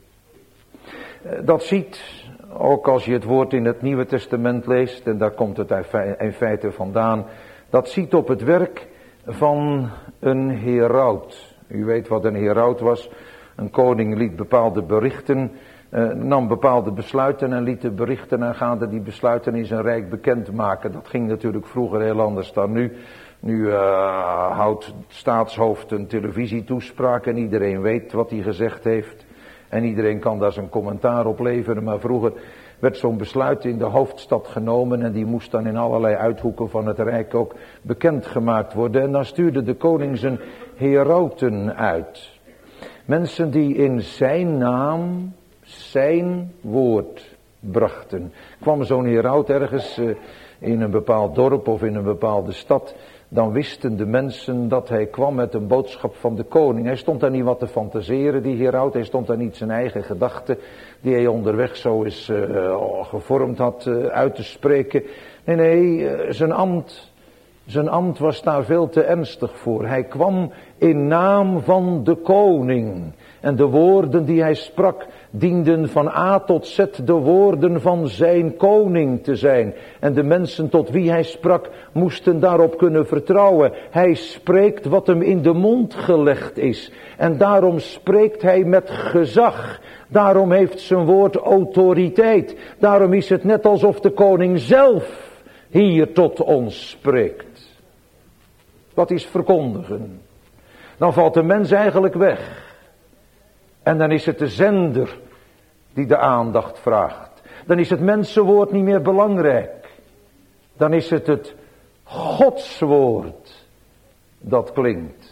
Dat ziet, ook als je het woord in het Nieuwe Testament leest, en daar komt het in feite vandaan, dat ziet op het werk van een heraut. U weet wat een heraut was. Een koning liet bepaalde berichten, nam bepaalde besluiten en liet de berichten aangaande die besluiten in zijn rijk bekendmaken. Dat ging natuurlijk vroeger heel anders dan nu. Nu houdt het staatshoofd een televisietoespraak en iedereen weet wat hij gezegd heeft. En iedereen kan daar zijn commentaar op leveren. Maar vroeger werd zo'n besluit in de hoofdstad genomen en die moest dan in allerlei uithoeken van het rijk ook bekendgemaakt worden. En dan stuurde de koning zijn herauten uit. Mensen die in zijn naam zijn woord brachten. Kwam zo'n heraut ergens in een bepaald dorp of in een bepaalde stad, dan wisten de mensen dat hij kwam met een boodschap van de koning. Hij stond daar niet wat te fantaseren, die heraut. Hij stond daar niet zijn eigen gedachten, die hij onderweg zo eens gevormd had, uit te spreken. Nee, zijn ambt was daar veel te ernstig voor. Hij kwam in naam van de koning. En de woorden die hij sprak dienden van A tot Z de woorden van zijn koning te zijn. En de mensen tot wie hij sprak moesten daarop kunnen vertrouwen. Hij spreekt wat hem in de mond gelegd is. En daarom spreekt hij met gezag. Daarom heeft zijn woord autoriteit. Daarom is het net alsof de koning zelf hier tot ons spreekt. Dat is verkondigen. Dan valt de mens eigenlijk weg. En dan is het de zender die de aandacht vraagt. Dan is het mensenwoord niet meer belangrijk. Dan is het Godswoord dat klinkt.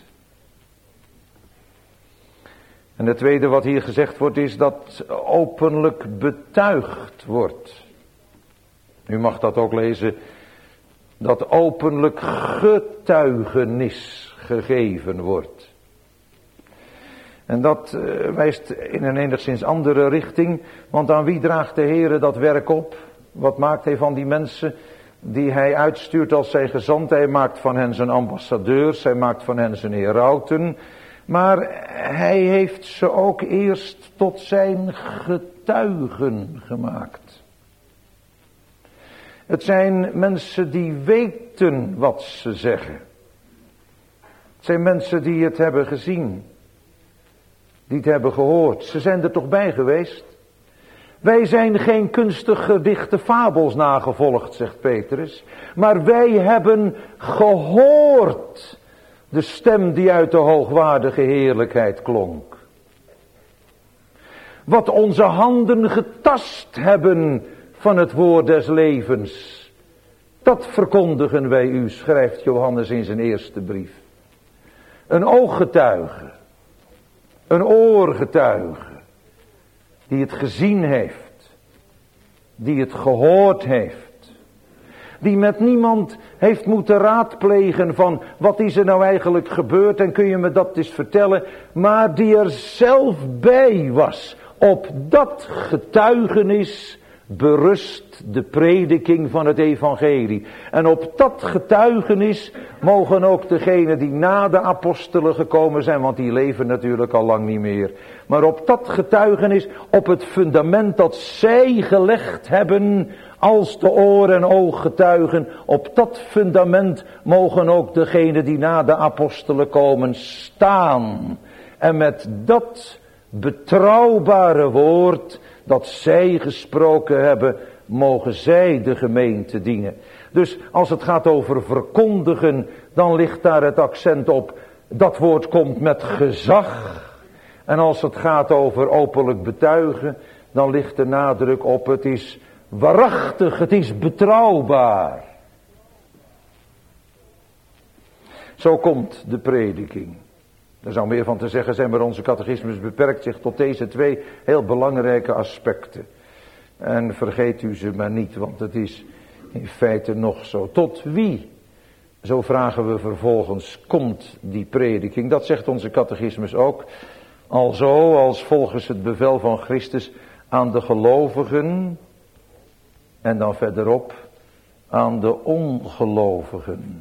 En het tweede wat hier gezegd wordt is dat openlijk betuigd wordt. U mag dat ook lezen. Dat openlijk getuigenis gegeven wordt. En dat wijst in een enigszins andere richting. Want aan wie draagt de Heere dat werk op? Wat maakt hij van die mensen die hij uitstuurt als zijn gezant? Hij maakt van hen zijn ambassadeurs. Hij maakt van hen zijn herauten. Maar hij heeft ze ook eerst tot zijn getuigen gemaakt. Het zijn mensen die weten wat ze zeggen. Het zijn mensen die het hebben gezien. Die het hebben gehoord. Ze zijn er toch bij geweest. Wij zijn geen kunstig gedichte fabels nagevolgd, zegt Petrus. Maar wij hebben gehoord de stem die uit de hoogwaardige heerlijkheid klonk. Wat onze handen getast hebben van het woord des levens. Dat verkondigen wij u, schrijft Johannes in zijn eerste brief. Een ooggetuige. Een oorgetuige. Die het gezien heeft. Die het gehoord heeft. Die met niemand heeft moeten raadplegen van wat is er nou eigenlijk gebeurd en kun je me dat eens vertellen. Maar die er zelf bij was. Op dat getuigenis berust de prediking van het evangelie. En op dat getuigenis mogen ook degenen die na de apostelen gekomen zijn, want die leven natuurlijk al lang niet meer. Maar op dat getuigenis, op het fundament dat zij gelegd hebben als de oor- en ooggetuigen, op dat fundament mogen ook degenen die na de apostelen komen staan. En met dat betrouwbare woord dat zij gesproken hebben, mogen zij de gemeente dienen. Dus als het gaat over verkondigen, dan ligt daar het accent op. Dat woord komt met gezag. En als het gaat over openlijk betuigen, dan ligt de nadruk op het is waarachtig, het is betrouwbaar. Zo komt de prediking. Er zou meer van te zeggen zijn, maar onze catechismus beperkt zich tot deze twee heel belangrijke aspecten. En vergeet u ze maar niet, want het is in feite nog zo. Tot wie, zo vragen we vervolgens, komt die prediking? Dat zegt onze catechismus ook. Alzo als volgens het bevel van Christus aan de gelovigen en dan verderop aan de ongelovigen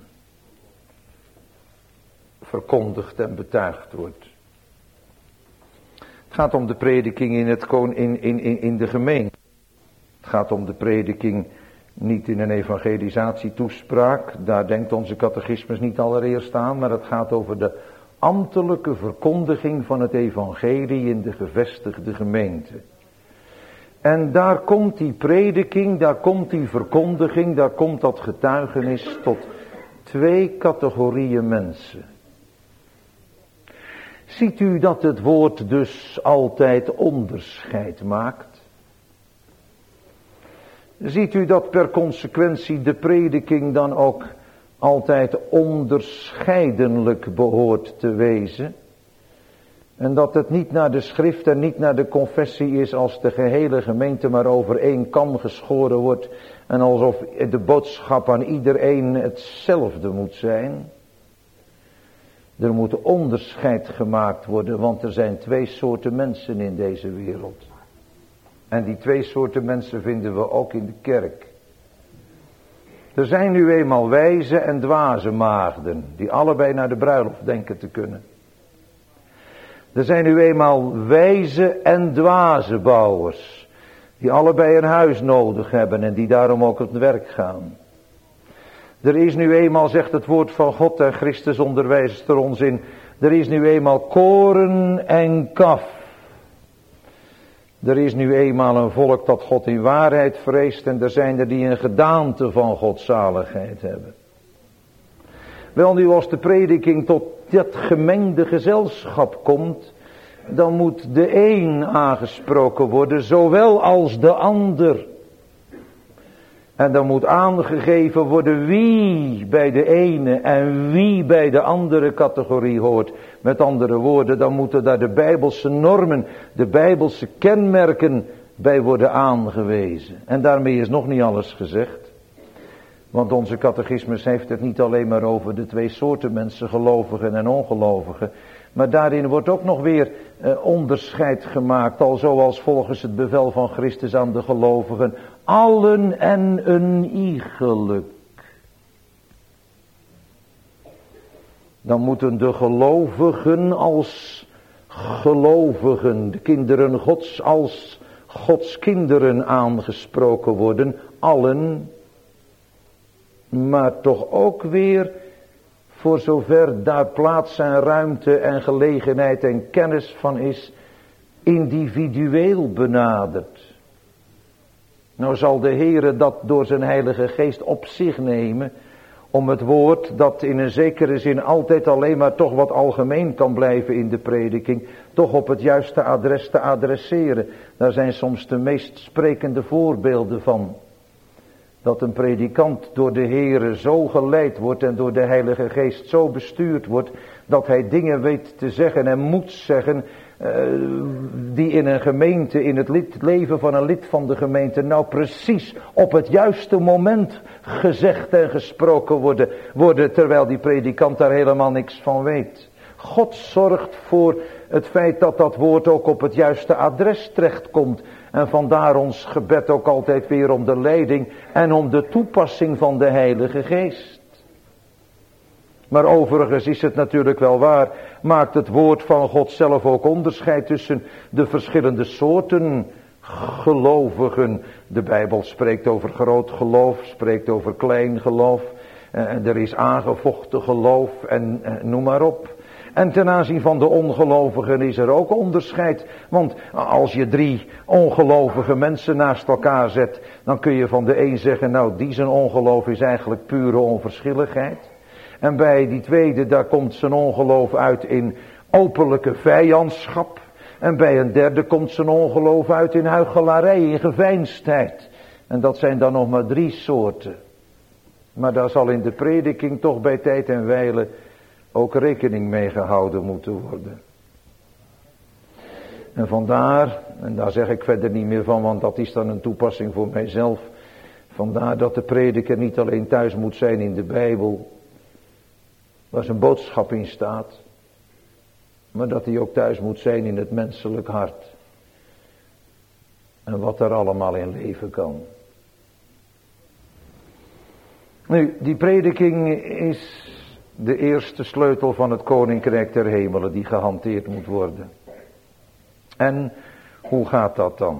verkondigd en betuigd wordt. Het gaat om de prediking in de gemeente. Het gaat om de prediking niet in een evangelisatietoespraak. Daar denkt onze catechismus niet allereerst aan. Maar het gaat over de ambtelijke verkondiging van het evangelie in de gevestigde gemeente. En daar komt die prediking, daar komt die verkondiging, daar komt dat getuigenis tot twee categorieën mensen. Ziet u dat het woord dus altijd onderscheid maakt? Ziet u dat per consequentie de prediking dan ook altijd onderscheidelijk behoort te wezen? En dat het niet naar de schrift en niet naar de confessie is als de gehele gemeente maar over één kam geschoren wordt. En alsof de boodschap aan iedereen hetzelfde moet zijn. Er moet onderscheid gemaakt worden, want er zijn twee soorten mensen in deze wereld. En die twee soorten mensen vinden we ook in de kerk. Er zijn nu eenmaal wijze en dwaze maagden, die allebei naar de bruiloft denken te kunnen. Er zijn nu eenmaal wijze en dwaze bouwers, die allebei een huis nodig hebben en die daarom ook op het werk gaan. Er is nu eenmaal, zegt het woord van God en Christus onderwijst er ons in, er is nu eenmaal koren en kaf. Er is nu eenmaal een volk dat God in waarheid vreest en er zijn er die een gedaante van godzaligheid hebben. Wel, nu als de prediking tot dat gemengde gezelschap komt, dan moet de een aangesproken worden, zowel als de ander. En dan moet aangegeven worden wie bij de ene en wie bij de andere categorie hoort. Met andere woorden, dan moeten daar de Bijbelse normen, de Bijbelse kenmerken bij worden aangewezen. En daarmee is nog niet alles gezegd. Want onze catechismus heeft het niet alleen maar over de twee soorten mensen, gelovigen en ongelovigen. Maar daarin wordt ook nog weer onderscheid gemaakt, al zoals volgens het bevel van Christus aan de gelovigen. Allen en een iegelijk. Dan moeten de gelovigen als gelovigen, de kinderen Gods als Gods kinderen aangesproken worden. Allen, maar toch ook weer, voor zover daar plaats en ruimte en gelegenheid en kennis van is, individueel benaderd. Nou zal de Heere dat door zijn Heilige Geest op zich nemen, om het woord dat in een zekere zin altijd alleen maar toch wat algemeen kan blijven in de prediking, toch op het juiste adres te adresseren. Daar zijn soms de meest sprekende voorbeelden van. Dat een predikant door de Heere zo geleid wordt en door de Heilige Geest zo bestuurd wordt, dat hij dingen weet te zeggen en moet zeggen, die in een gemeente, in het leven van een lid van de gemeente, nou precies op het juiste moment gezegd en gesproken worden, terwijl die predikant daar helemaal niks van weet. God zorgt voor het feit dat dat woord ook op het juiste adres terechtkomt. En vandaar ons gebed ook altijd weer om de leiding en om de toepassing van de Heilige Geest. Maar overigens is het natuurlijk wel waar, maakt het woord van God zelf ook onderscheid tussen de verschillende soorten gelovigen. De Bijbel spreekt over groot geloof, spreekt over klein geloof. Er is aangevochten geloof en noem maar op. En ten aanzien van de ongelovigen is er ook onderscheid. Want als je 3 ongelovige mensen naast elkaar zet, dan kun je van de een zeggen, nou die zijn ongeloof is eigenlijk pure onverschilligheid. En bij die tweede, daar komt zijn ongeloof uit in openlijke vijandschap. En bij een derde komt zijn ongeloof uit in huichelarij, in geveinsdheid. En dat zijn dan nog maar 3 soorten. Maar daar zal in de prediking toch bij tijd en wijle ook rekening mee gehouden moeten worden. En vandaar, en daar zeg ik verder niet meer van, want dat is dan een toepassing voor mijzelf. Vandaar dat de prediker niet alleen thuis moet zijn in de Bijbel, waar zijn boodschap in staat, maar dat hij ook thuis moet zijn in het menselijk hart. En wat er allemaal in leven kan. Nu, die prediking is de eerste sleutel van het Koninkrijk der Hemelen die gehanteerd moet worden. En hoe gaat dat dan?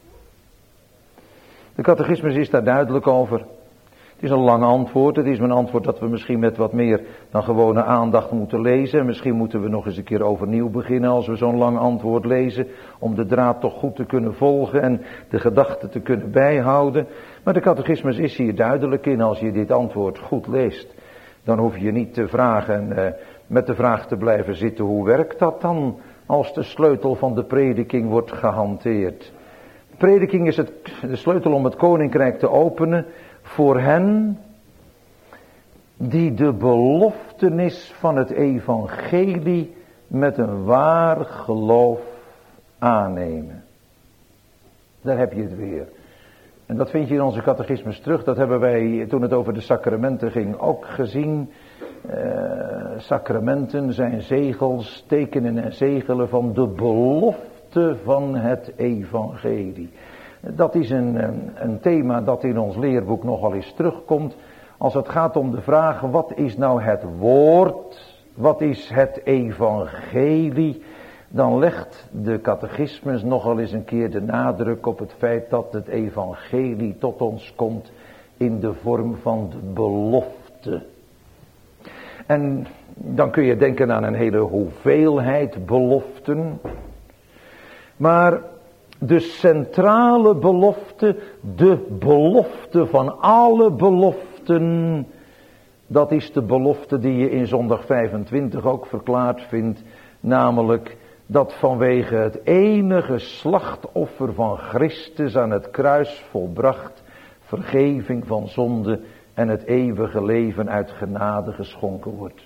De catechismus is daar duidelijk over. Het is een lang antwoord. Het is een antwoord dat we misschien met wat meer dan gewone aandacht moeten lezen. Misschien moeten we nog eens een keer overnieuw beginnen als we zo'n lang antwoord lezen. Om de draad toch goed te kunnen volgen en de gedachten te kunnen bijhouden. Maar de catechismus is hier duidelijk in. Als je dit antwoord goed leest, dan hoef je niet te vragen, met de vraag te blijven zitten. Hoe werkt dat dan als de sleutel van de prediking wordt gehanteerd? De prediking is de sleutel om het koninkrijk te openen voor hen die de beloftenis van het evangelie met een waar geloof aannemen. Daar heb je het weer. En dat vind je in onze catechismus terug. Dat hebben wij toen het over de sacramenten ging ook gezien. Sacramenten zijn zegels, tekenen en zegelen van de belofte van het evangelie. Dat is een thema dat in ons leerboek nogal eens terugkomt. Als het gaat om de vraag, wat is nou het woord? Wat is het evangelie? Dan legt de catechismus nogal eens een keer de nadruk op het feit dat het evangelie tot ons komt in de vorm van de belofte. En dan kun je denken aan een hele hoeveelheid beloften. Maar de centrale belofte, de belofte van alle beloften, Dat is de belofte die je in zondag 25 ook verklaard vindt. Namelijk dat vanwege het enige slachtoffer van Christus aan het kruis volbracht, vergeving van zonde en het eeuwige leven uit genade geschonken wordt.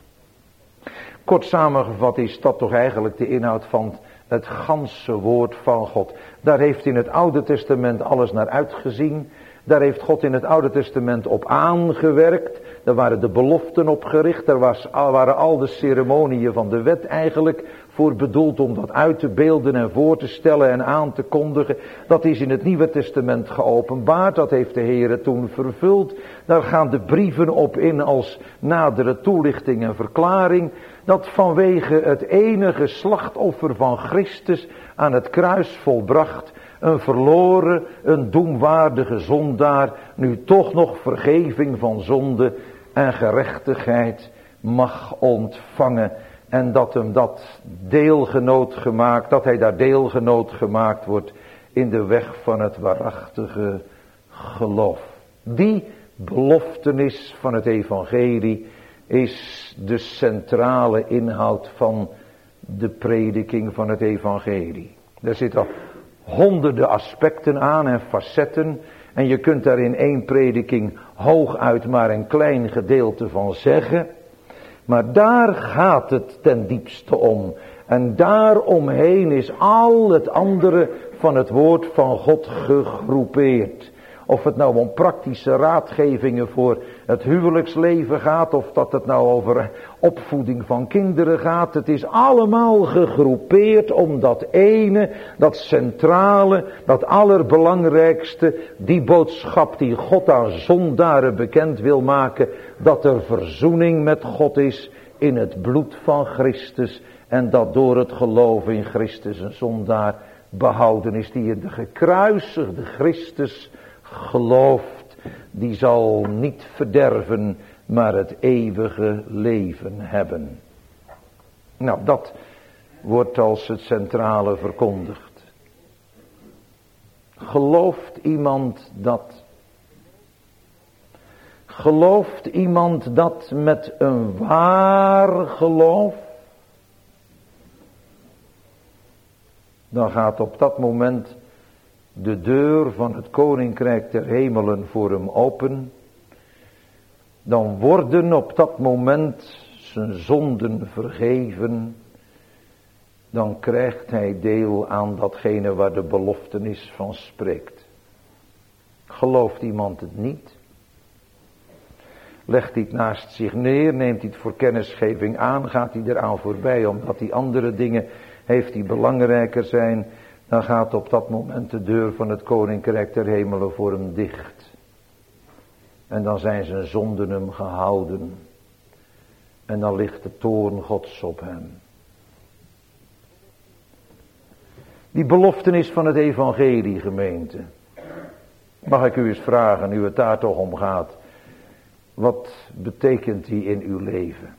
Kort samengevat is dat toch eigenlijk de inhoud van het ganse woord van God. Daar heeft in het Oude Testament alles naar uitgezien. Daar heeft God in het Oude Testament op aangewerkt. Daar waren de beloften op gericht. Daar waren al de ceremonieën van de wet eigenlijk voor bedoeld om dat uit te beelden en voor te stellen en aan te kondigen. Dat is in het Nieuwe Testament geopenbaard. Dat heeft de Heere toen vervuld. Daar gaan de brieven op in als nadere toelichting en verklaring. Dat vanwege het enige slachtoffer van Christus aan het kruis volbracht, een verloren, een doemwaardige zondaar nu toch nog vergeving van zonde en gerechtigheid mag ontvangen. En dat hem dat deelgenoot gemaakt, dat hij daar deelgenoot gemaakt wordt in de weg van het waarachtige geloof. Die beloftenis van het evangelie is de centrale inhoud van de prediking van het evangelie. Er zitten honderden aspecten aan en facetten. En je kunt daar in één prediking hooguit maar een klein gedeelte van zeggen. Maar daar gaat het ten diepste om. En daaromheen is al het andere van het woord van God gegroepeerd. Of het nou om praktische raadgevingen voor het huwelijksleven gaat, of dat het nou over opvoeding van kinderen gaat. Het is allemaal gegroepeerd om dat ene, dat centrale, dat allerbelangrijkste, die boodschap die God aan zondaren bekend wil maken, dat er verzoening met God is in het bloed van Christus en dat door het geloof in Christus een zondaar behouden is die in de gekruisigde Christus gelooft, die zal niet verderven, maar het eeuwige leven hebben. Nou, dat wordt als het centrale verkondigd. Gelooft iemand dat? Gelooft iemand dat met een waar geloof? Dan gaat op dat moment de deur van het koninkrijk der hemelen voor hem open. Dan worden op dat moment zijn zonden vergeven. Dan krijgt hij deel aan datgene waar de beloftenis van spreekt. Gelooft iemand het niet? Legt hij het naast zich neer, neemt hij het voor kennisgeving aan, gaat hij eraan voorbij omdat die andere dingen heeft die belangrijker zijn. Dan gaat op dat moment de deur van het koninkrijk der hemelen voor hem dicht. En dan zijn zijn zonden hem gehouden. En dan ligt de toorn Gods op hem. Die beloftenis van het evangelie, gemeente. Mag ik u eens vragen, nu het daar toch om gaat. Wat betekent die in uw leven?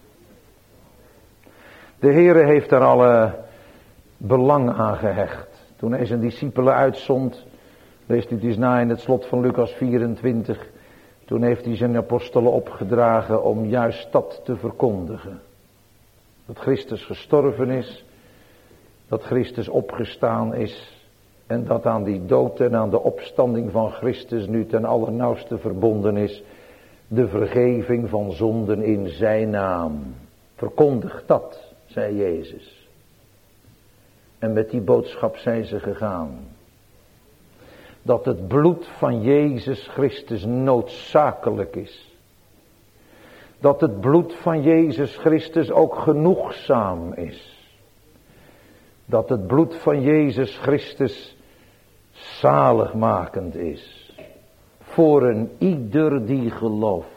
De Heere heeft daar alle belang aan gehecht. Toen hij zijn discipelen uitzond, leest u het eens na in het slot van Lucas 24. Toen heeft hij zijn apostelen opgedragen om juist dat te verkondigen. Dat Christus gestorven is, dat Christus opgestaan is en dat aan die dood en aan de opstanding van Christus nu ten allernauwste verbonden is de vergeving van zonden in zijn naam. Verkondig dat, zei Jezus. En met die boodschap zijn ze gegaan. Dat het bloed van Jezus Christus noodzakelijk is. Dat het bloed van Jezus Christus ook genoegzaam is. Dat het bloed van Jezus Christus zaligmakend is. Voor een ieder die gelooft.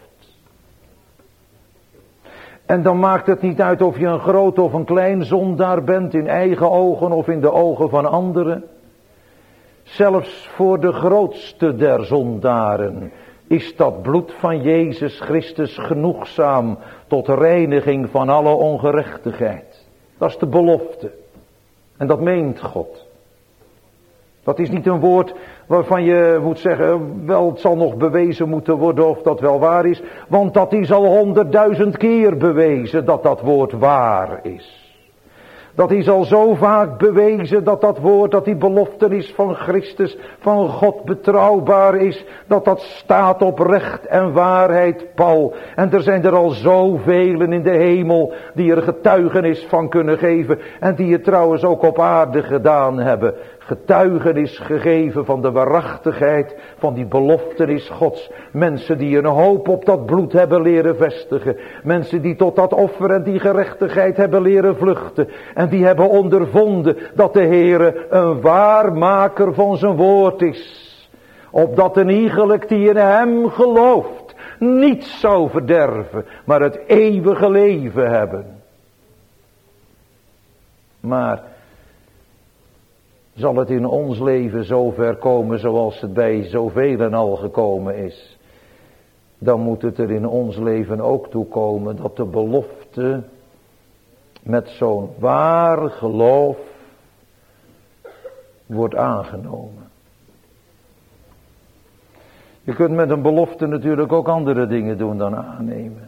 En dan maakt het niet uit of je een groot of een klein zondaar bent in eigen ogen of in de ogen van anderen. Zelfs voor de grootste der zondaren is dat bloed van Jezus Christus genoegzaam tot reiniging van alle ongerechtigheid. Dat is de belofte. En dat meent God. Dat is niet een woord waarvan je moet zeggen, wel het zal nog bewezen moeten worden of dat wel waar is. Want dat is al 100.000 keer bewezen dat dat woord waar is. Dat is al zo vaak bewezen dat dat woord, dat die beloftenis van Christus, van God betrouwbaar is. Dat dat staat op recht en waarheid, Paul. En er zijn er al zoveel in de hemel die er getuigenis van kunnen geven. En die het trouwens ook op aarde gedaan hebben. Getuigenis gegeven van de waarachtigheid van die beloftenis Gods. Mensen die een hoop op dat bloed hebben leren vestigen. Mensen die tot dat offer en die gerechtigheid hebben leren vluchten. En die hebben ondervonden dat de Heere een waarmaker van zijn woord is. Opdat een iegelijk die in hem gelooft niet zou verderven, maar het eeuwige leven hebben. Maar zal het in ons leven zo ver komen zoals het bij zoveel al gekomen is, dan moet het er in ons leven ook toe komen dat de belofte met zo'n waar geloof wordt aangenomen. Je kunt met een belofte natuurlijk ook andere dingen doen dan aannemen.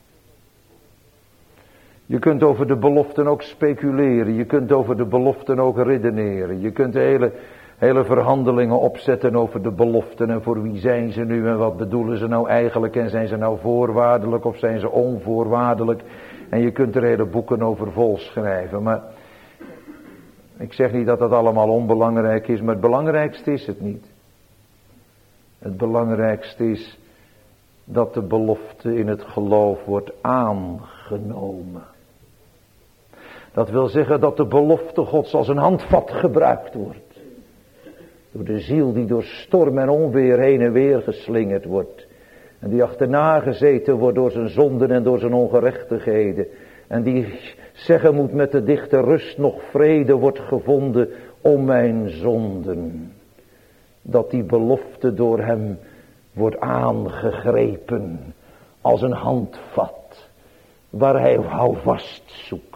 Je kunt over de beloften ook speculeren. Je kunt over de beloften ook redeneren. Je kunt hele verhandelingen opzetten over de beloften. En voor wie zijn ze nu en wat bedoelen ze nou eigenlijk. En zijn ze nou voorwaardelijk of zijn ze onvoorwaardelijk. En je kunt er hele boeken over volschrijven. Maar ik zeg niet dat dat allemaal onbelangrijk is. Maar het belangrijkste is het niet. Het belangrijkste is dat de belofte in het geloof wordt aangenomen. Dat wil zeggen dat de belofte Gods als een handvat gebruikt wordt. Door de ziel die door storm en onweer heen en weer geslingerd wordt. En die achterna gezeten wordt door zijn zonden en door zijn ongerechtigheden. En die zeggen moet met de dichte rust nog vrede wordt gevonden om mijn zonden. Dat die belofte door hem wordt aangegrepen als een handvat waar hij houvast zoekt.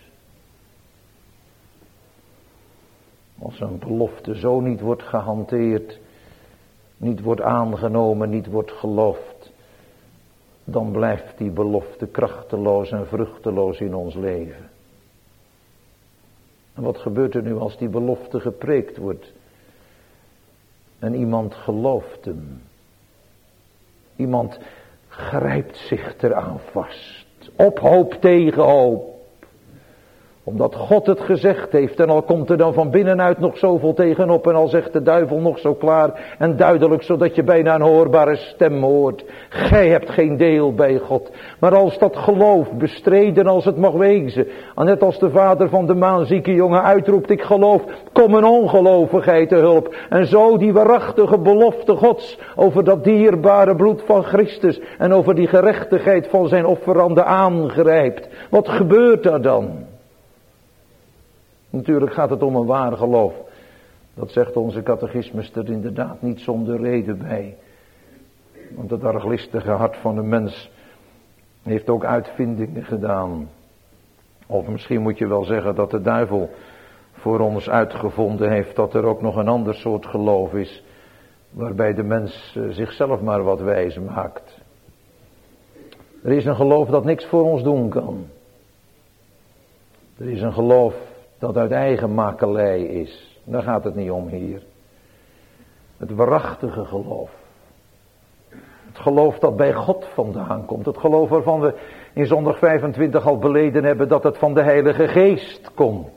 Als een belofte zo niet wordt gehanteerd, niet wordt aangenomen, niet wordt geloofd, dan blijft die belofte krachteloos en vruchteloos in ons leven. En wat gebeurt er nu als die belofte gepreekt wordt en iemand gelooft hem? Iemand grijpt zich eraan vast. Op hoop tegen hoop. Omdat God het gezegd heeft. En al komt er dan van binnenuit nog zoveel tegenop. En al zegt de duivel nog zo klaar en duidelijk. Zodat je bijna een hoorbare stem hoort. Gij hebt geen deel bij God. Maar als dat geloof bestreden als het mag wezen. Net als de vader van de maanzieke jongen uitroept. Ik geloof. Kom een ongelovigheid te hulp. En zo die waarachtige belofte Gods. Over dat dierbare bloed van Christus. En over die gerechtigheid van zijn offerande aangrijpt. Wat gebeurt er dan? Natuurlijk gaat het om een waar geloof. Dat zegt onze catechismus er inderdaad niet zonder reden bij. Want het arglistige hart van de mens heeft ook uitvindingen gedaan. Of misschien moet je wel zeggen dat de duivel voor ons uitgevonden heeft dat er ook nog een ander soort geloof is. Waarbij de mens zichzelf maar wat wijs maakt. Er is een geloof dat niks voor ons doen kan. Er is een geloof dat uit eigen makelij is. Daar gaat het niet om hier. Het waarachtige geloof. Het geloof dat bij God vandaan komt. Het geloof waarvan we in zondag 25 al beleden hebben dat het van de Heilige Geest komt.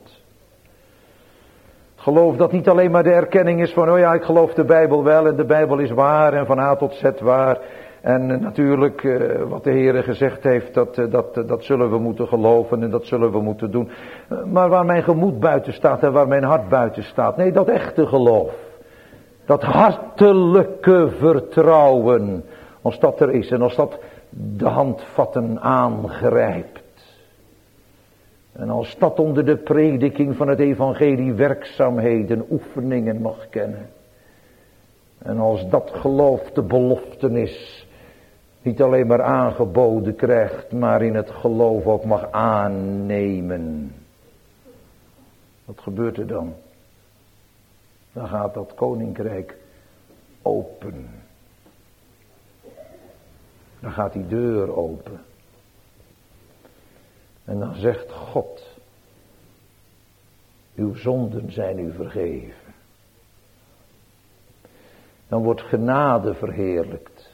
Het geloof dat niet alleen maar de erkenning is van, oh ja, ik geloof de Bijbel wel en de Bijbel is waar en van A tot Z waar. En natuurlijk wat de Heere gezegd heeft, dat zullen we moeten geloven en dat zullen we moeten doen. Maar waar mijn gemoed buiten staat en waar mijn hart buiten staat. Nee, dat echte geloof. Dat hartelijke vertrouwen. Als dat er is en als dat de handvatten aangrijpt. En als dat onder de prediking van het evangelie werkzaamheden, oefeningen mag kennen. En als dat geloof de beloftenis niet alleen maar aangeboden krijgt, maar in het geloof ook mag aannemen. Wat gebeurt er dan? dan gaat dat koninkrijk open. Dan gaat die deur open. En dan zegt God, uw zonden zijn u vergeven. Dan wordt genade verheerlijkt.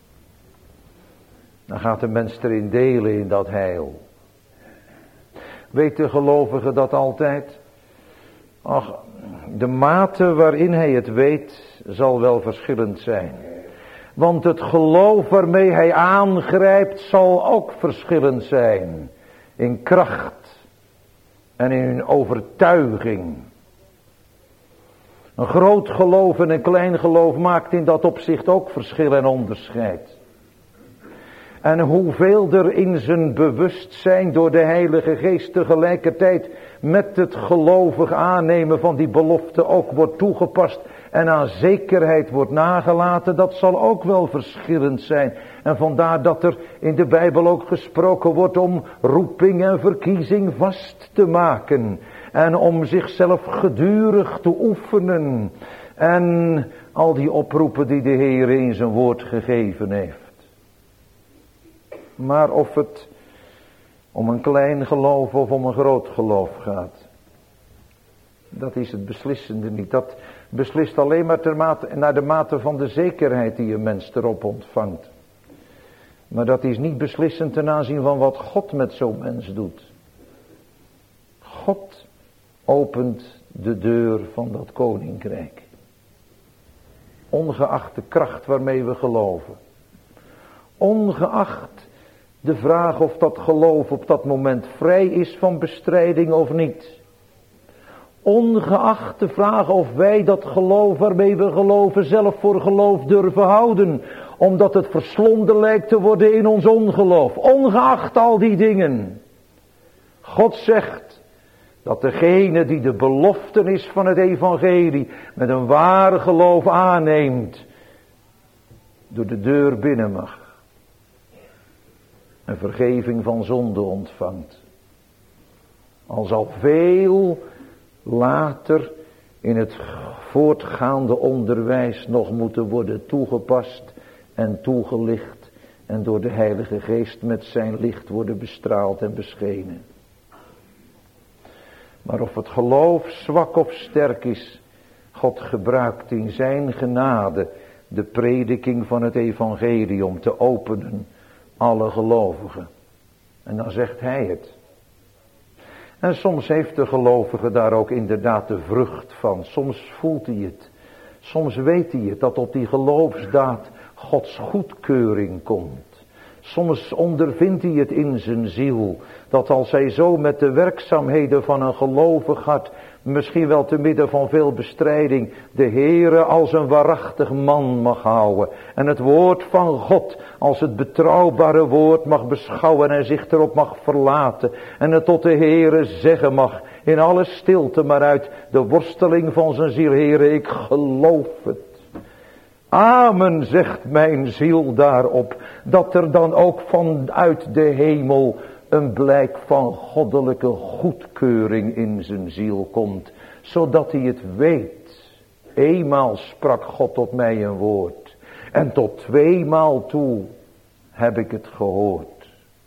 Dan gaat de mens erin delen in dat heil. Weet de gelovige dat altijd? Ach, de mate waarin hij het weet zal wel verschillend zijn. Want het geloof waarmee hij aangrijpt zal ook verschillend zijn. In kracht en in overtuiging. Een groot geloof en een klein geloof maakt in dat opzicht ook verschil en onderscheid. En hoeveel er in zijn bewustzijn door de Heilige Geest tegelijkertijd met het gelovig aannemen van die belofte ook wordt toegepast en aan zekerheid wordt nagelaten, dat zal ook wel verschillend zijn. En vandaar dat er in de Bijbel ook gesproken wordt om roeping en verkiezing vast te maken. En om zichzelf gedurig te oefenen. En al die oproepen die de Heer in zijn woord gegeven heeft. Maar of het om een klein geloof of om een groot geloof gaat, dat is het beslissende niet. Dat beslist alleen maar naar de mate van de zekerheid die een mens erop ontvangt. Maar dat is niet beslissend ten aanzien van wat God met zo'n mens doet. God opent de deur van dat koninkrijk. Ongeacht de kracht waarmee we geloven. Ongeacht de vraag of dat geloof op dat moment vrij is van bestrijding of niet. Ongeacht de vraag of wij dat geloof waarmee we geloven zelf voor geloof durven houden. Omdat het verslonden lijkt te worden in ons ongeloof. Ongeacht al die dingen. God zegt dat degene die de beloften is van het evangelie met een ware geloof aanneemt, door de deur binnen mag. En vergeving van zonde ontvangt. Al zal veel later in het voortgaande onderwijs nog moeten worden toegepast en toegelicht en door de Heilige Geest met zijn licht worden bestraald en beschenen. Maar of het geloof zwak of sterk is, God gebruikt in zijn genade de prediking van het evangelie om te openen alle gelovigen. En dan zegt hij het. En soms heeft de gelovige daar ook inderdaad de vrucht van. Soms voelt hij het. Soms weet hij het, dat op die geloofsdaad Gods goedkeuring komt. Soms ondervindt hij het in zijn ziel, dat als hij zo met de werkzaamheden van een gelovig hart, misschien wel te midden van veel bestrijding, de Heere als een waarachtig man mag houden. En het woord van God als het betrouwbare woord mag beschouwen en zich erop mag verlaten. En het tot de Heere zeggen mag, in alle stilte maar uit de worsteling van zijn ziel. Heere, ik geloof het. Amen, zegt mijn ziel daarop, dat er dan ook vanuit de hemel een blijk van goddelijke goedkeuring in zijn ziel komt, zodat hij het weet. Eenmaal sprak God tot mij een woord, en tot tweemaal toe heb ik het gehoord.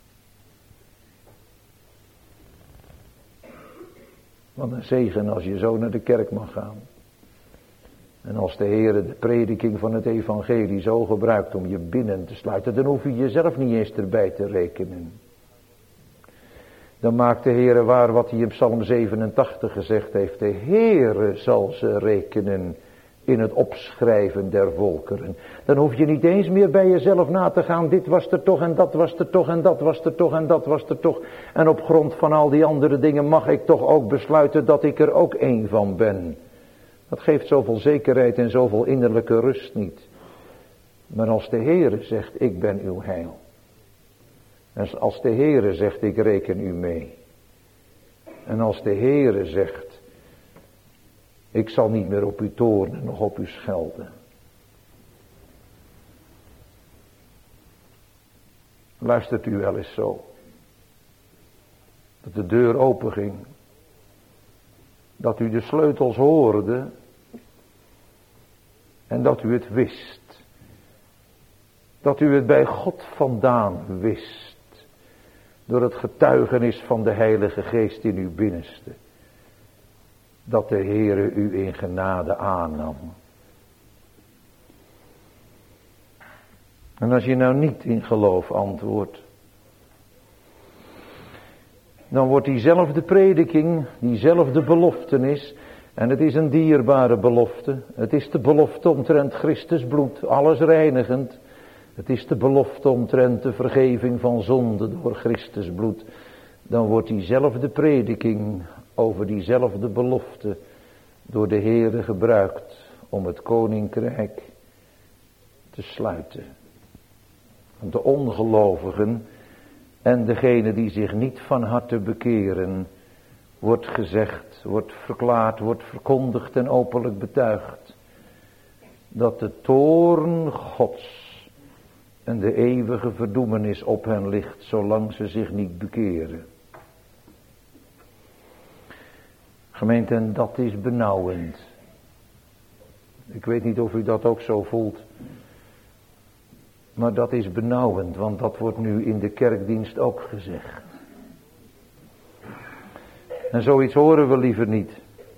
Wat een zegen als je zo naar de kerk mag gaan. En als de Heer de prediking van het evangelie zo gebruikt om je binnen te sluiten, dan hoef je jezelf niet eens erbij te rekenen. Dan maakt de Heer waar wat hij in Psalm 87 gezegd heeft. De Heere zal ze rekenen in het opschrijven der volkeren. Dan hoef je niet eens meer bij jezelf na te gaan. Dit was er toch en dat was er toch en dat was er toch en dat was er toch. En op grond van al die andere dingen mag ik toch ook besluiten dat ik er ook één van ben. Dat geeft zoveel zekerheid en zoveel innerlijke rust niet. Maar als de Heere zegt, ik ben uw heil. En als de Heere zegt, ik reken u mee. En als de Heere zegt, ik zal niet meer op u toornen, nog op u schelden. Luistert u wel eens zo? Dat de deur open ging. Dat u de sleutels hoorde. En dat u het wist. Dat u het bij God vandaan wist. Door het getuigenis van de Heilige Geest in uw binnenste. Dat de Heere u in genade aannam. En als je nou niet in geloof antwoordt. Dan wordt diezelfde prediking, diezelfde beloftenis. En het is een dierbare belofte. Het is de belofte omtrent Christus bloed, alles reinigend. Het is de belofte omtrent de vergeving van zonde door Christus bloed. Dan wordt diezelfde prediking over diezelfde belofte door de Heere gebruikt om het koninkrijk te sluiten. De ongelovigen en degenen die zich niet van harte bekeren, wordt gezegd, wordt verklaard, wordt verkondigd en openlijk betuigd, dat de toorn Gods en de eeuwige verdoemenis op hen ligt, zolang ze zich niet bekeren. Gemeente, en dat is benauwend. Ik weet niet of u dat ook zo voelt. Maar dat is benauwend, want dat wordt nu in de kerkdienst ook gezegd. En zoiets horen we liever niet.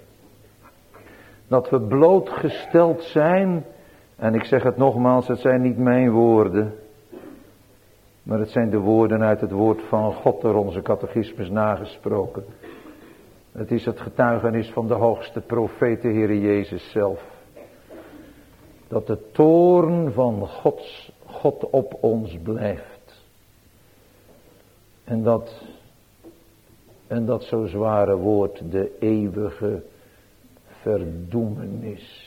Dat we blootgesteld zijn, en ik zeg het nogmaals, het zijn niet mijn woorden, maar het zijn de woorden uit het woord van God door onze catechismus nagesproken. Het is het getuigenis van de hoogste profeet, de Heere Jezus zelf. Dat de toorn van God op ons blijft. En dat zo zware woord, de eeuwige verdoemenis.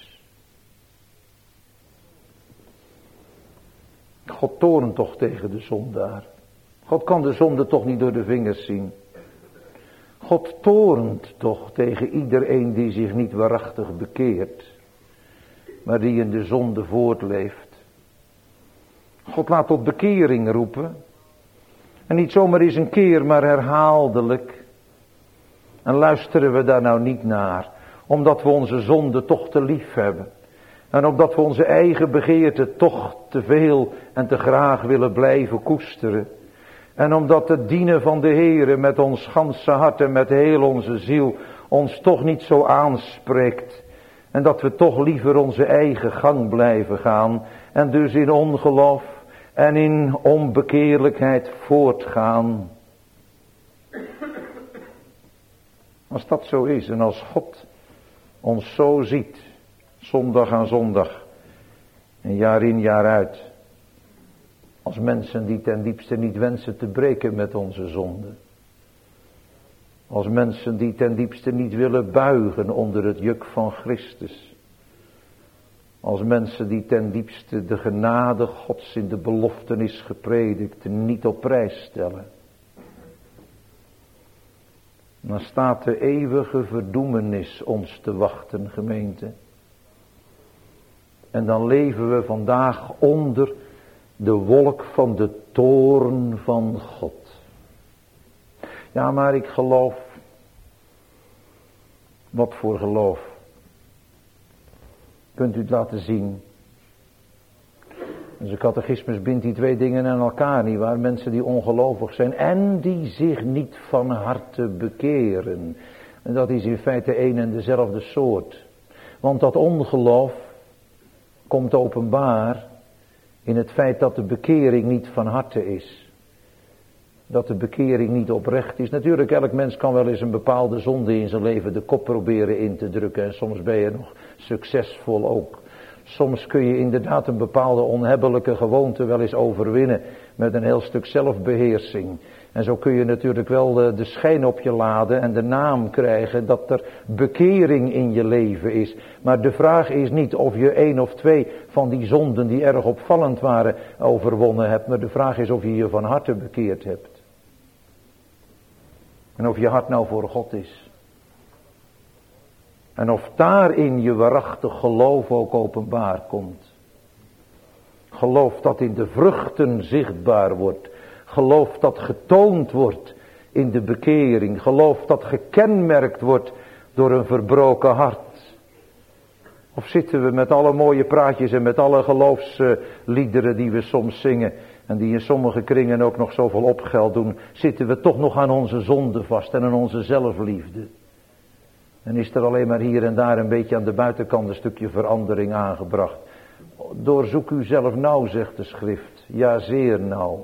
God toornt toch tegen de zondaar. God kan de zonde toch niet door de vingers zien. God toornt toch tegen iedereen die zich niet waarachtig bekeert, maar die in de zonde voortleeft. God laat tot bekering roepen. En niet zomaar eens een keer, maar herhaaldelijk. En luisteren we daar nou niet naar, omdat we onze zonde toch te lief hebben. En omdat we onze eigen begeerte toch te veel en te graag willen blijven koesteren. En omdat het dienen van de Heere met ons ganse hart en met heel onze ziel ons toch niet zo aanspreekt. En dat we toch liever onze eigen gang blijven gaan. En dus in ongeloof en in onbekeerlijkheid voortgaan. Als dat zo is en als God ons zo ziet, zondag aan zondag en jaar in jaar uit. Als mensen die ten diepste niet wensen te breken met onze zonde. Als mensen die ten diepste niet willen buigen onder het juk van Christus. Als mensen die ten diepste de genade Gods in de beloftenis gepredikt niet op prijs stellen. Dan staat de eeuwige verdoemenis ons te wachten, gemeente. En dan leven we vandaag onder de wolk van de toorn van God. Ja, maar ik geloof. Wat voor geloof? Kunt u het laten zien? Onze catechismus bindt die twee dingen aan elkaar, nietwaar? Mensen die ongelovig zijn en die zich niet van harte bekeren. En dat is in feite één en dezelfde soort. Want dat ongeloof komt openbaar in het feit dat de bekering niet van harte is. Dat de bekering niet oprecht is. Natuurlijk, elk mens kan wel eens een bepaalde zonde in zijn leven de kop proberen in te drukken. En soms ben je nog succesvol ook. Soms kun je inderdaad een bepaalde onhebbelijke gewoonte wel eens overwinnen. Met een heel stuk zelfbeheersing. En zo kun je natuurlijk wel de schijn op je laden en de naam krijgen dat er bekering in je leven is. Maar de vraag is niet of je 1 of 2 van die zonden die erg opvallend waren overwonnen hebt. Maar de vraag is of je je van harte bekeerd hebt. En of je hart nou voor God is. En of daarin je waarachtig geloof ook openbaar komt. Geloof dat in de vruchten zichtbaar wordt. Geloof dat getoond wordt in de bekering. Geloof dat gekenmerkt wordt door een verbroken hart. Of zitten we met alle mooie praatjes en met alle geloofsliederen die we soms zingen en die in sommige kringen ook nog zoveel opgeld doen, zitten we toch nog aan onze zonde vast en aan onze zelfliefde? En is er alleen maar hier en daar een beetje aan de buitenkant een stukje verandering aangebracht? Doorzoek u zelf nauw, zegt de schrift. Ja, zeer nauw.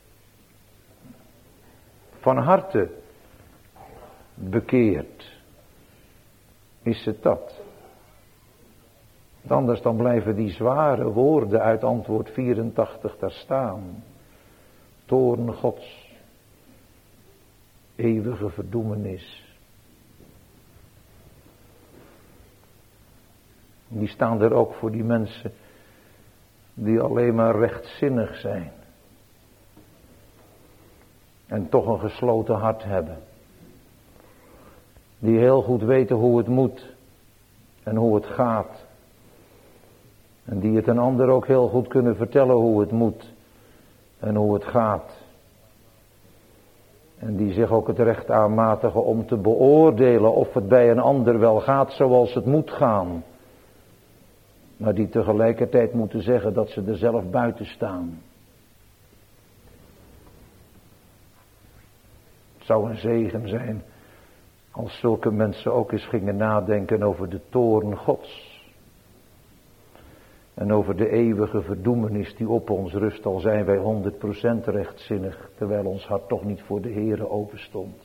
Van harte bekeerd. Is het dat? Anders dan blijven die zware woorden uit antwoord 84 daar staan. Toorn Gods. Eeuwige verdoemenis. Die staan er ook voor die mensen die alleen maar rechtzinnig zijn. En toch een gesloten hart hebben. Die heel goed weten hoe het moet en hoe het gaat. En die het een ander ook heel goed kunnen vertellen hoe het moet en hoe het gaat. En die zich ook het recht aanmatigen om te beoordelen of het bij een ander wel gaat zoals het moet gaan. Maar die tegelijkertijd moeten zeggen dat ze er zelf buiten staan. Het zou een zegen zijn als zulke mensen ook eens gingen nadenken over de toorn Gods. En over de eeuwige verdoemenis die op ons rust, al zijn wij 100% rechtzinnig, terwijl ons hart toch niet voor de Heere openstond.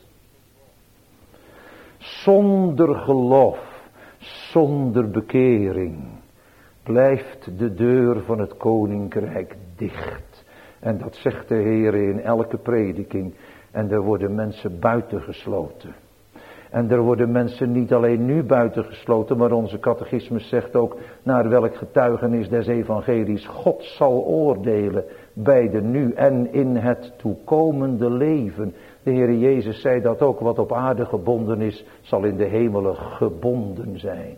Zonder geloof, zonder bekering, blijft de deur van het koninkrijk dicht. En dat zegt de Heere in elke prediking. En er worden mensen buitengesloten. En er worden mensen niet alleen nu buitengesloten, maar onze catechismus zegt ook, naar welk getuigenis des evangelies God zal oordelen, bij de nu en in het toekomende leven. De Heere Jezus zei dat ook, wat op aarde gebonden is, zal in de hemelen gebonden zijn.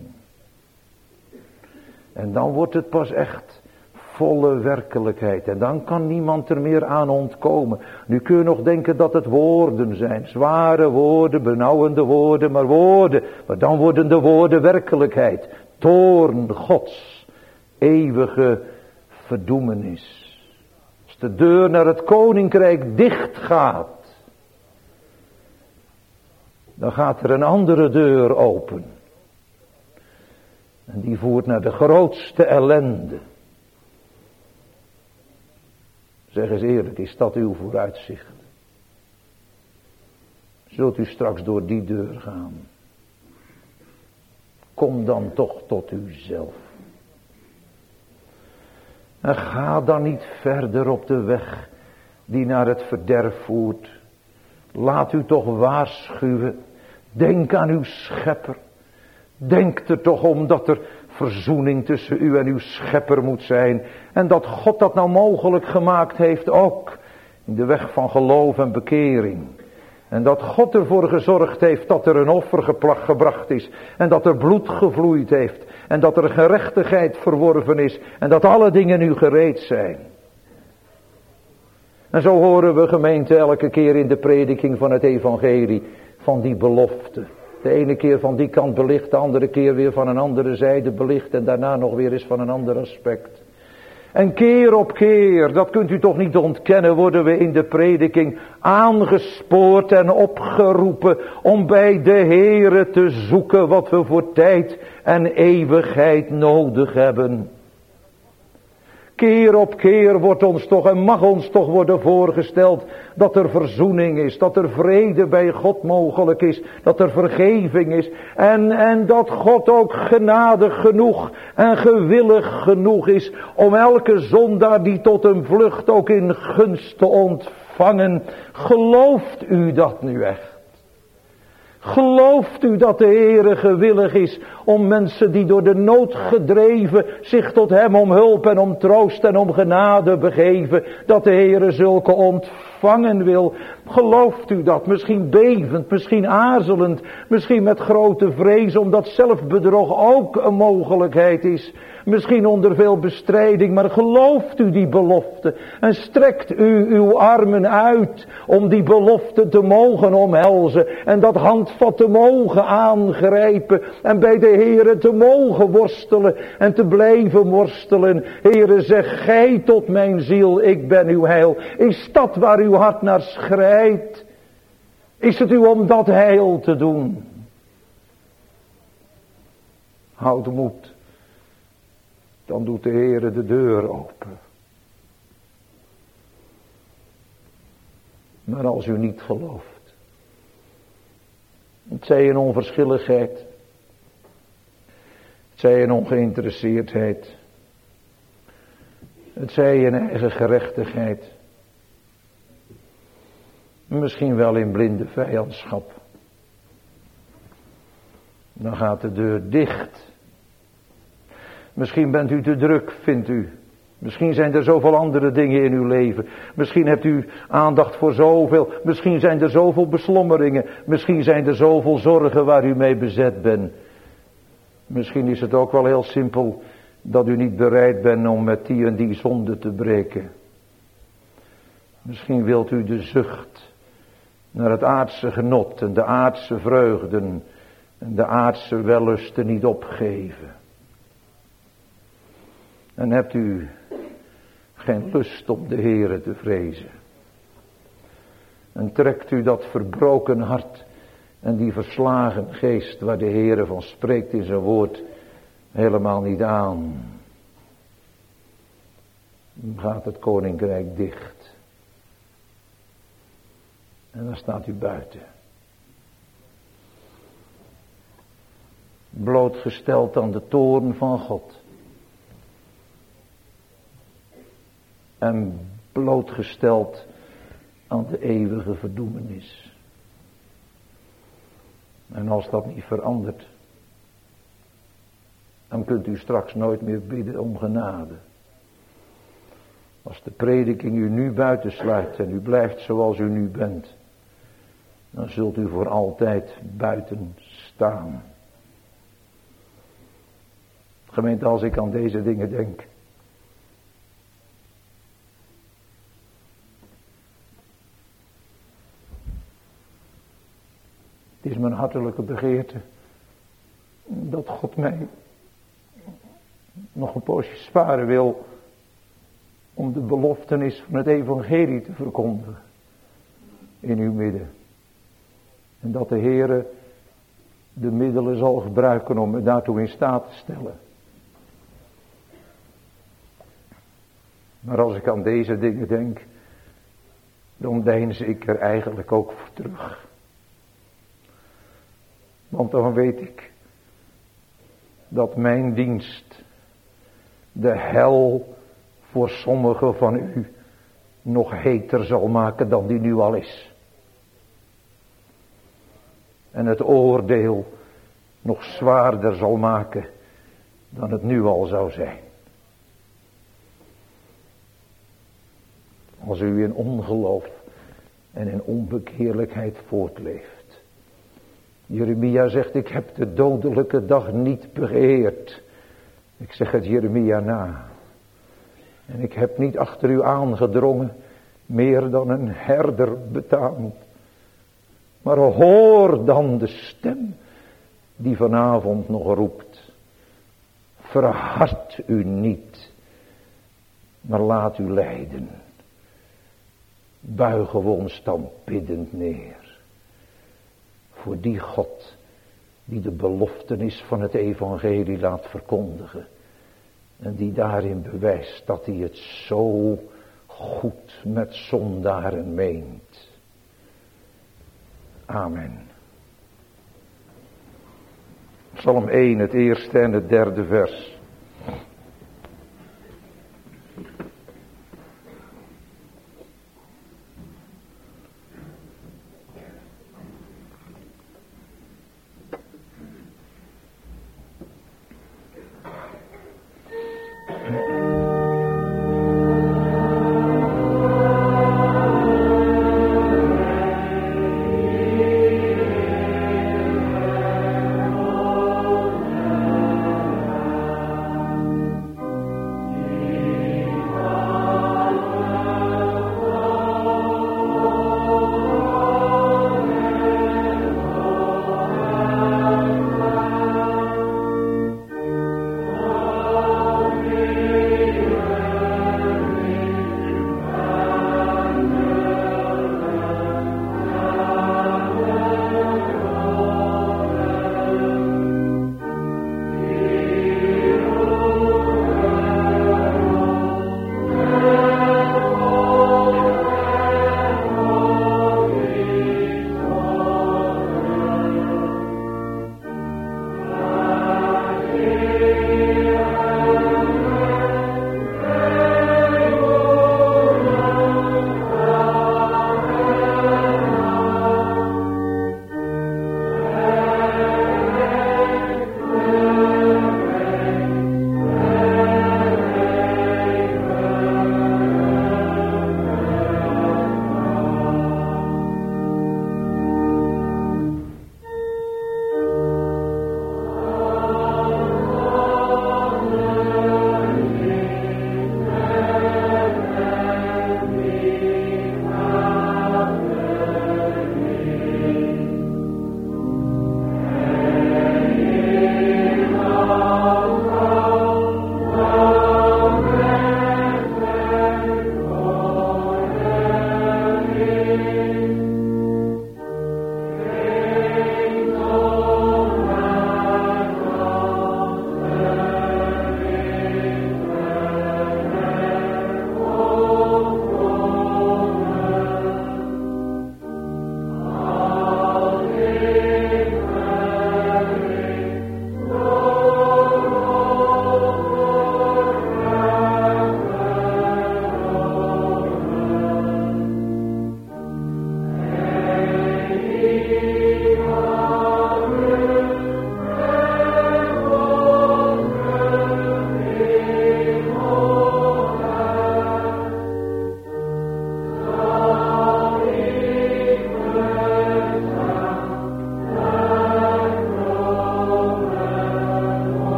En dan wordt het pas echt volle werkelijkheid. En dan kan niemand er meer aan ontkomen. Nu kun je nog denken dat het woorden zijn. Zware woorden, benauwende woorden, maar woorden. Maar dan worden de woorden werkelijkheid. Toorn Gods. Eeuwige verdoemenis. Als de deur naar het koninkrijk dicht gaat, dan gaat er een andere deur open. En die voert naar de grootste ellende. Zeg eens eerlijk, is dat uw vooruitzicht? Zult u straks door die deur gaan? Kom dan toch tot uzelf. En ga dan niet verder op de weg die naar het verderf voert. Laat u toch waarschuwen. Denk aan uw schepper. Denk er toch om dat er verzoening tussen u en uw schepper moet zijn. En dat God dat nou mogelijk gemaakt heeft ook. In de weg van geloof en bekering. En dat God ervoor gezorgd heeft dat er een offer gebracht is. En dat er bloed gevloeid heeft. En dat er gerechtigheid verworven is. En dat alle dingen nu gereed zijn. En zo horen we gemeente elke keer in de prediking van het evangelie van die belofte. De ene keer van die kant belicht, de andere keer weer van een andere zijde belicht en daarna nog weer eens van een ander aspect. En keer op keer, dat kunt u toch niet ontkennen, worden we in de prediking aangespoord en opgeroepen om bij de Heere te zoeken wat we voor tijd en eeuwigheid nodig hebben. Keer op keer wordt ons toch en mag ons toch worden voorgesteld dat er verzoening is, dat er vrede bij God mogelijk is, dat er vergeving is en dat God ook genadig genoeg en gewillig genoeg is om elke zondaar die tot een vlucht ook in gunst te ontvangen. Gelooft u dat nu echt? Gelooft u dat de Heere gewillig is om mensen die door de nood gedreven zich tot hem om hulp en om troost en om genade begeven, dat de Heere zulke ontvangt ontvangen wil. Gelooft u dat? Misschien bevend, misschien aarzelend, misschien met grote vrees, omdat zelfbedrog ook een mogelijkheid is. Misschien onder veel bestrijding, maar gelooft u die belofte en strekt u uw armen uit om die belofte te mogen omhelzen en dat handvat te mogen aangrijpen en bij de Heere te mogen worstelen en te blijven worstelen. Heere, zeg gij tot mijn ziel, ik ben uw heil. Is dat waar uw hart naar schrijdt? Is het u om dat heil te doen? Houd moed. Dan doet de Heere de deur open. Maar als u niet gelooft. Het zij een onverschilligheid. Het zij een ongeïnteresseerdheid. Het zij een eigen gerechtigheid. Misschien wel in blinde vijandschap. Dan gaat de deur dicht. Misschien bent u te druk, vindt u. Misschien zijn er zoveel andere dingen in uw leven. Misschien hebt u aandacht voor zoveel. Misschien zijn er zoveel beslommeringen. Misschien zijn er zoveel zorgen waar u mee bezet bent. Misschien is het ook wel heel simpel dat u niet bereid bent om met die en die zonde te breken. Misschien wilt u de zucht naar het aardse genot en de aardse vreugden en de aardse wellusten niet opgeven. En hebt u geen lust om de Heere te vrezen. En trekt u dat verbroken hart en die verslagen geest waar de Heere van spreekt in zijn woord helemaal niet aan. Dan gaat het koninkrijk dicht. En dan staat u buiten. Blootgesteld aan de toorn van God. En blootgesteld aan de eeuwige verdoemenis. En als dat niet verandert, dan kunt u straks nooit meer bidden om genade. Als de prediking u nu buitensluit en u blijft zoals u nu bent, dan zult u voor altijd buiten staan. Gemeente, als ik aan deze dingen denk, het is mijn hartelijke begeerte dat God mij nog een poosje sparen wil om de beloftenis van het evangelie te verkondigen in uw midden. En dat de Heere de middelen zal gebruiken om me daartoe in staat te stellen. Maar als ik aan deze dingen denk, dan deins ik er eigenlijk ook voor terug. Want dan weet ik dat mijn dienst de hel voor sommigen van u nog heter zal maken dan die nu al is. En het oordeel nog zwaarder zal maken dan het nu al zou zijn. Als u in ongeloof en in onbekeerlijkheid voortleeft. Jeremia zegt, ik heb de dodelijke dag niet begeerd. Ik zeg het Jeremia na. En ik heb niet achter u aangedrongen, meer dan een herder betaamt. Maar hoor dan de stem die vanavond nog roept. Verhard u niet, maar laat u leiden. Buigen we ons dan biddend neer. Voor die God die de beloftenis van het evangelie laat verkondigen. En die daarin bewijst dat hij het zo goed met zondaren meent. Amen. Psalm 1, het eerste en het derde vers.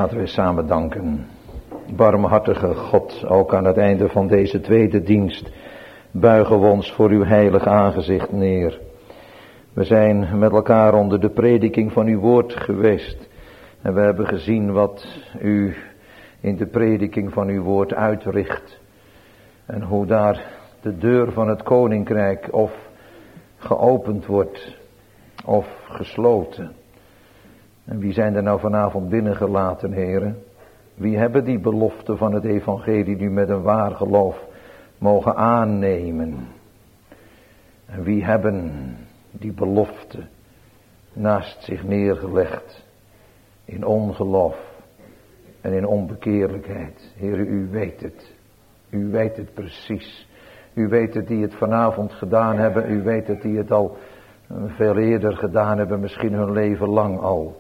Laten we samen danken. Barmhartige God, ook aan het einde van deze tweede dienst buigen we ons voor uw heilig aangezicht neer. We zijn met elkaar onder de prediking van uw woord geweest. En we hebben gezien wat u in de prediking van uw woord uitricht. En hoe daar de deur van het koninkrijk of geopend wordt of gesloten. En wie zijn er nou vanavond binnengelaten, heren? Wie hebben die belofte van het evangelie nu met een waar geloof mogen aannemen? En wie hebben die belofte naast zich neergelegd in ongeloof en in onbekeerlijkheid? Heren, u weet het. U weet het precies. U weet het die het vanavond gedaan hebben. U weet het die het al veel eerder gedaan hebben, misschien hun leven lang al.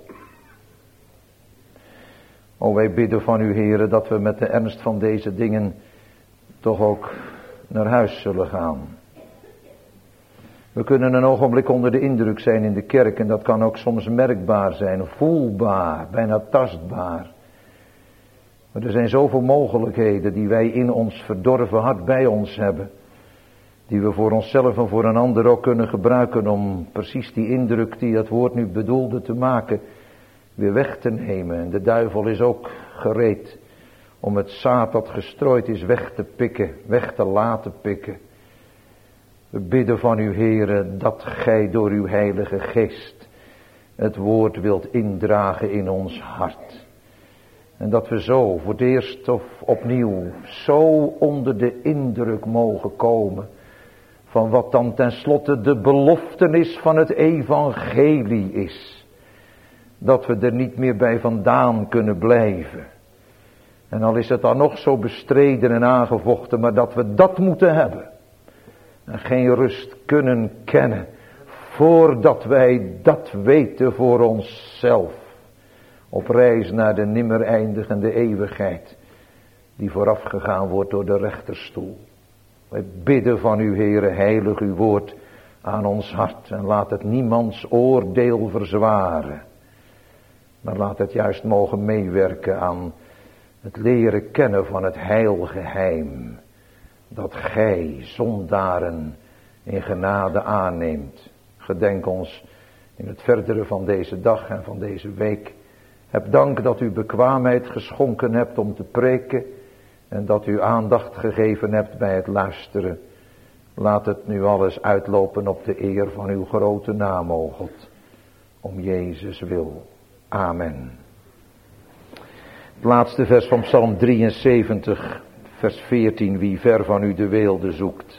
O, wij bidden van u, heren, dat we met de ernst van deze dingen toch ook naar huis zullen gaan. We kunnen een ogenblik onder de indruk zijn in de kerk en dat kan ook soms merkbaar zijn, voelbaar, bijna tastbaar. Maar er zijn zoveel mogelijkheden die wij in ons verdorven hart bij ons hebben. Die we voor onszelf en voor een ander ook kunnen gebruiken om precies die indruk die het woord nu bedoelde te maken weer weg te nemen. En de duivel is ook gereed om het zaad dat gestrooid is weg te pikken, weg te laten pikken. We bidden van u, Heere, dat gij door uw heilige geest het woord wilt indragen in ons hart. En dat we zo voor het eerst of opnieuw zo onder de indruk mogen komen van wat dan tenslotte de beloftenis van het evangelie is. Dat we er niet meer bij vandaan kunnen blijven. En al is het dan nog zo bestreden en aangevochten, maar dat we dat moeten hebben. En geen rust kunnen kennen voordat wij dat weten voor onszelf. Op reis naar de nimmer eindigende eeuwigheid die voorafgegaan wordt door de rechterstoel. Wij bidden van u, Heere, heilig uw woord aan ons hart. En laat het niemands oordeel verzwaren. Maar laat het juist mogen meewerken aan het leren kennen van het heilgeheim. Dat gij zondaren in genade aanneemt. Gedenk ons in het verdere van deze dag en van deze week. Heb dank dat u bekwaamheid geschonken hebt om te preken. En dat u aandacht gegeven hebt bij het luisteren. Laat het nu alles uitlopen op de eer van uw grote naam, o God. Om Jezus wil. Amen. Het laatste vers van Psalm 73, vers 14. Wie ver van u de weelde zoekt.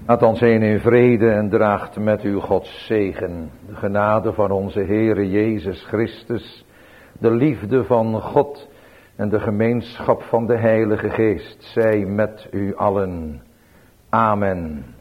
Gaat ons heen in vrede en draagt met u Gods zegen. De genade van onze Heere Jezus Christus, de liefde van God en de gemeenschap van de Heilige Geest zij met u allen. Amen.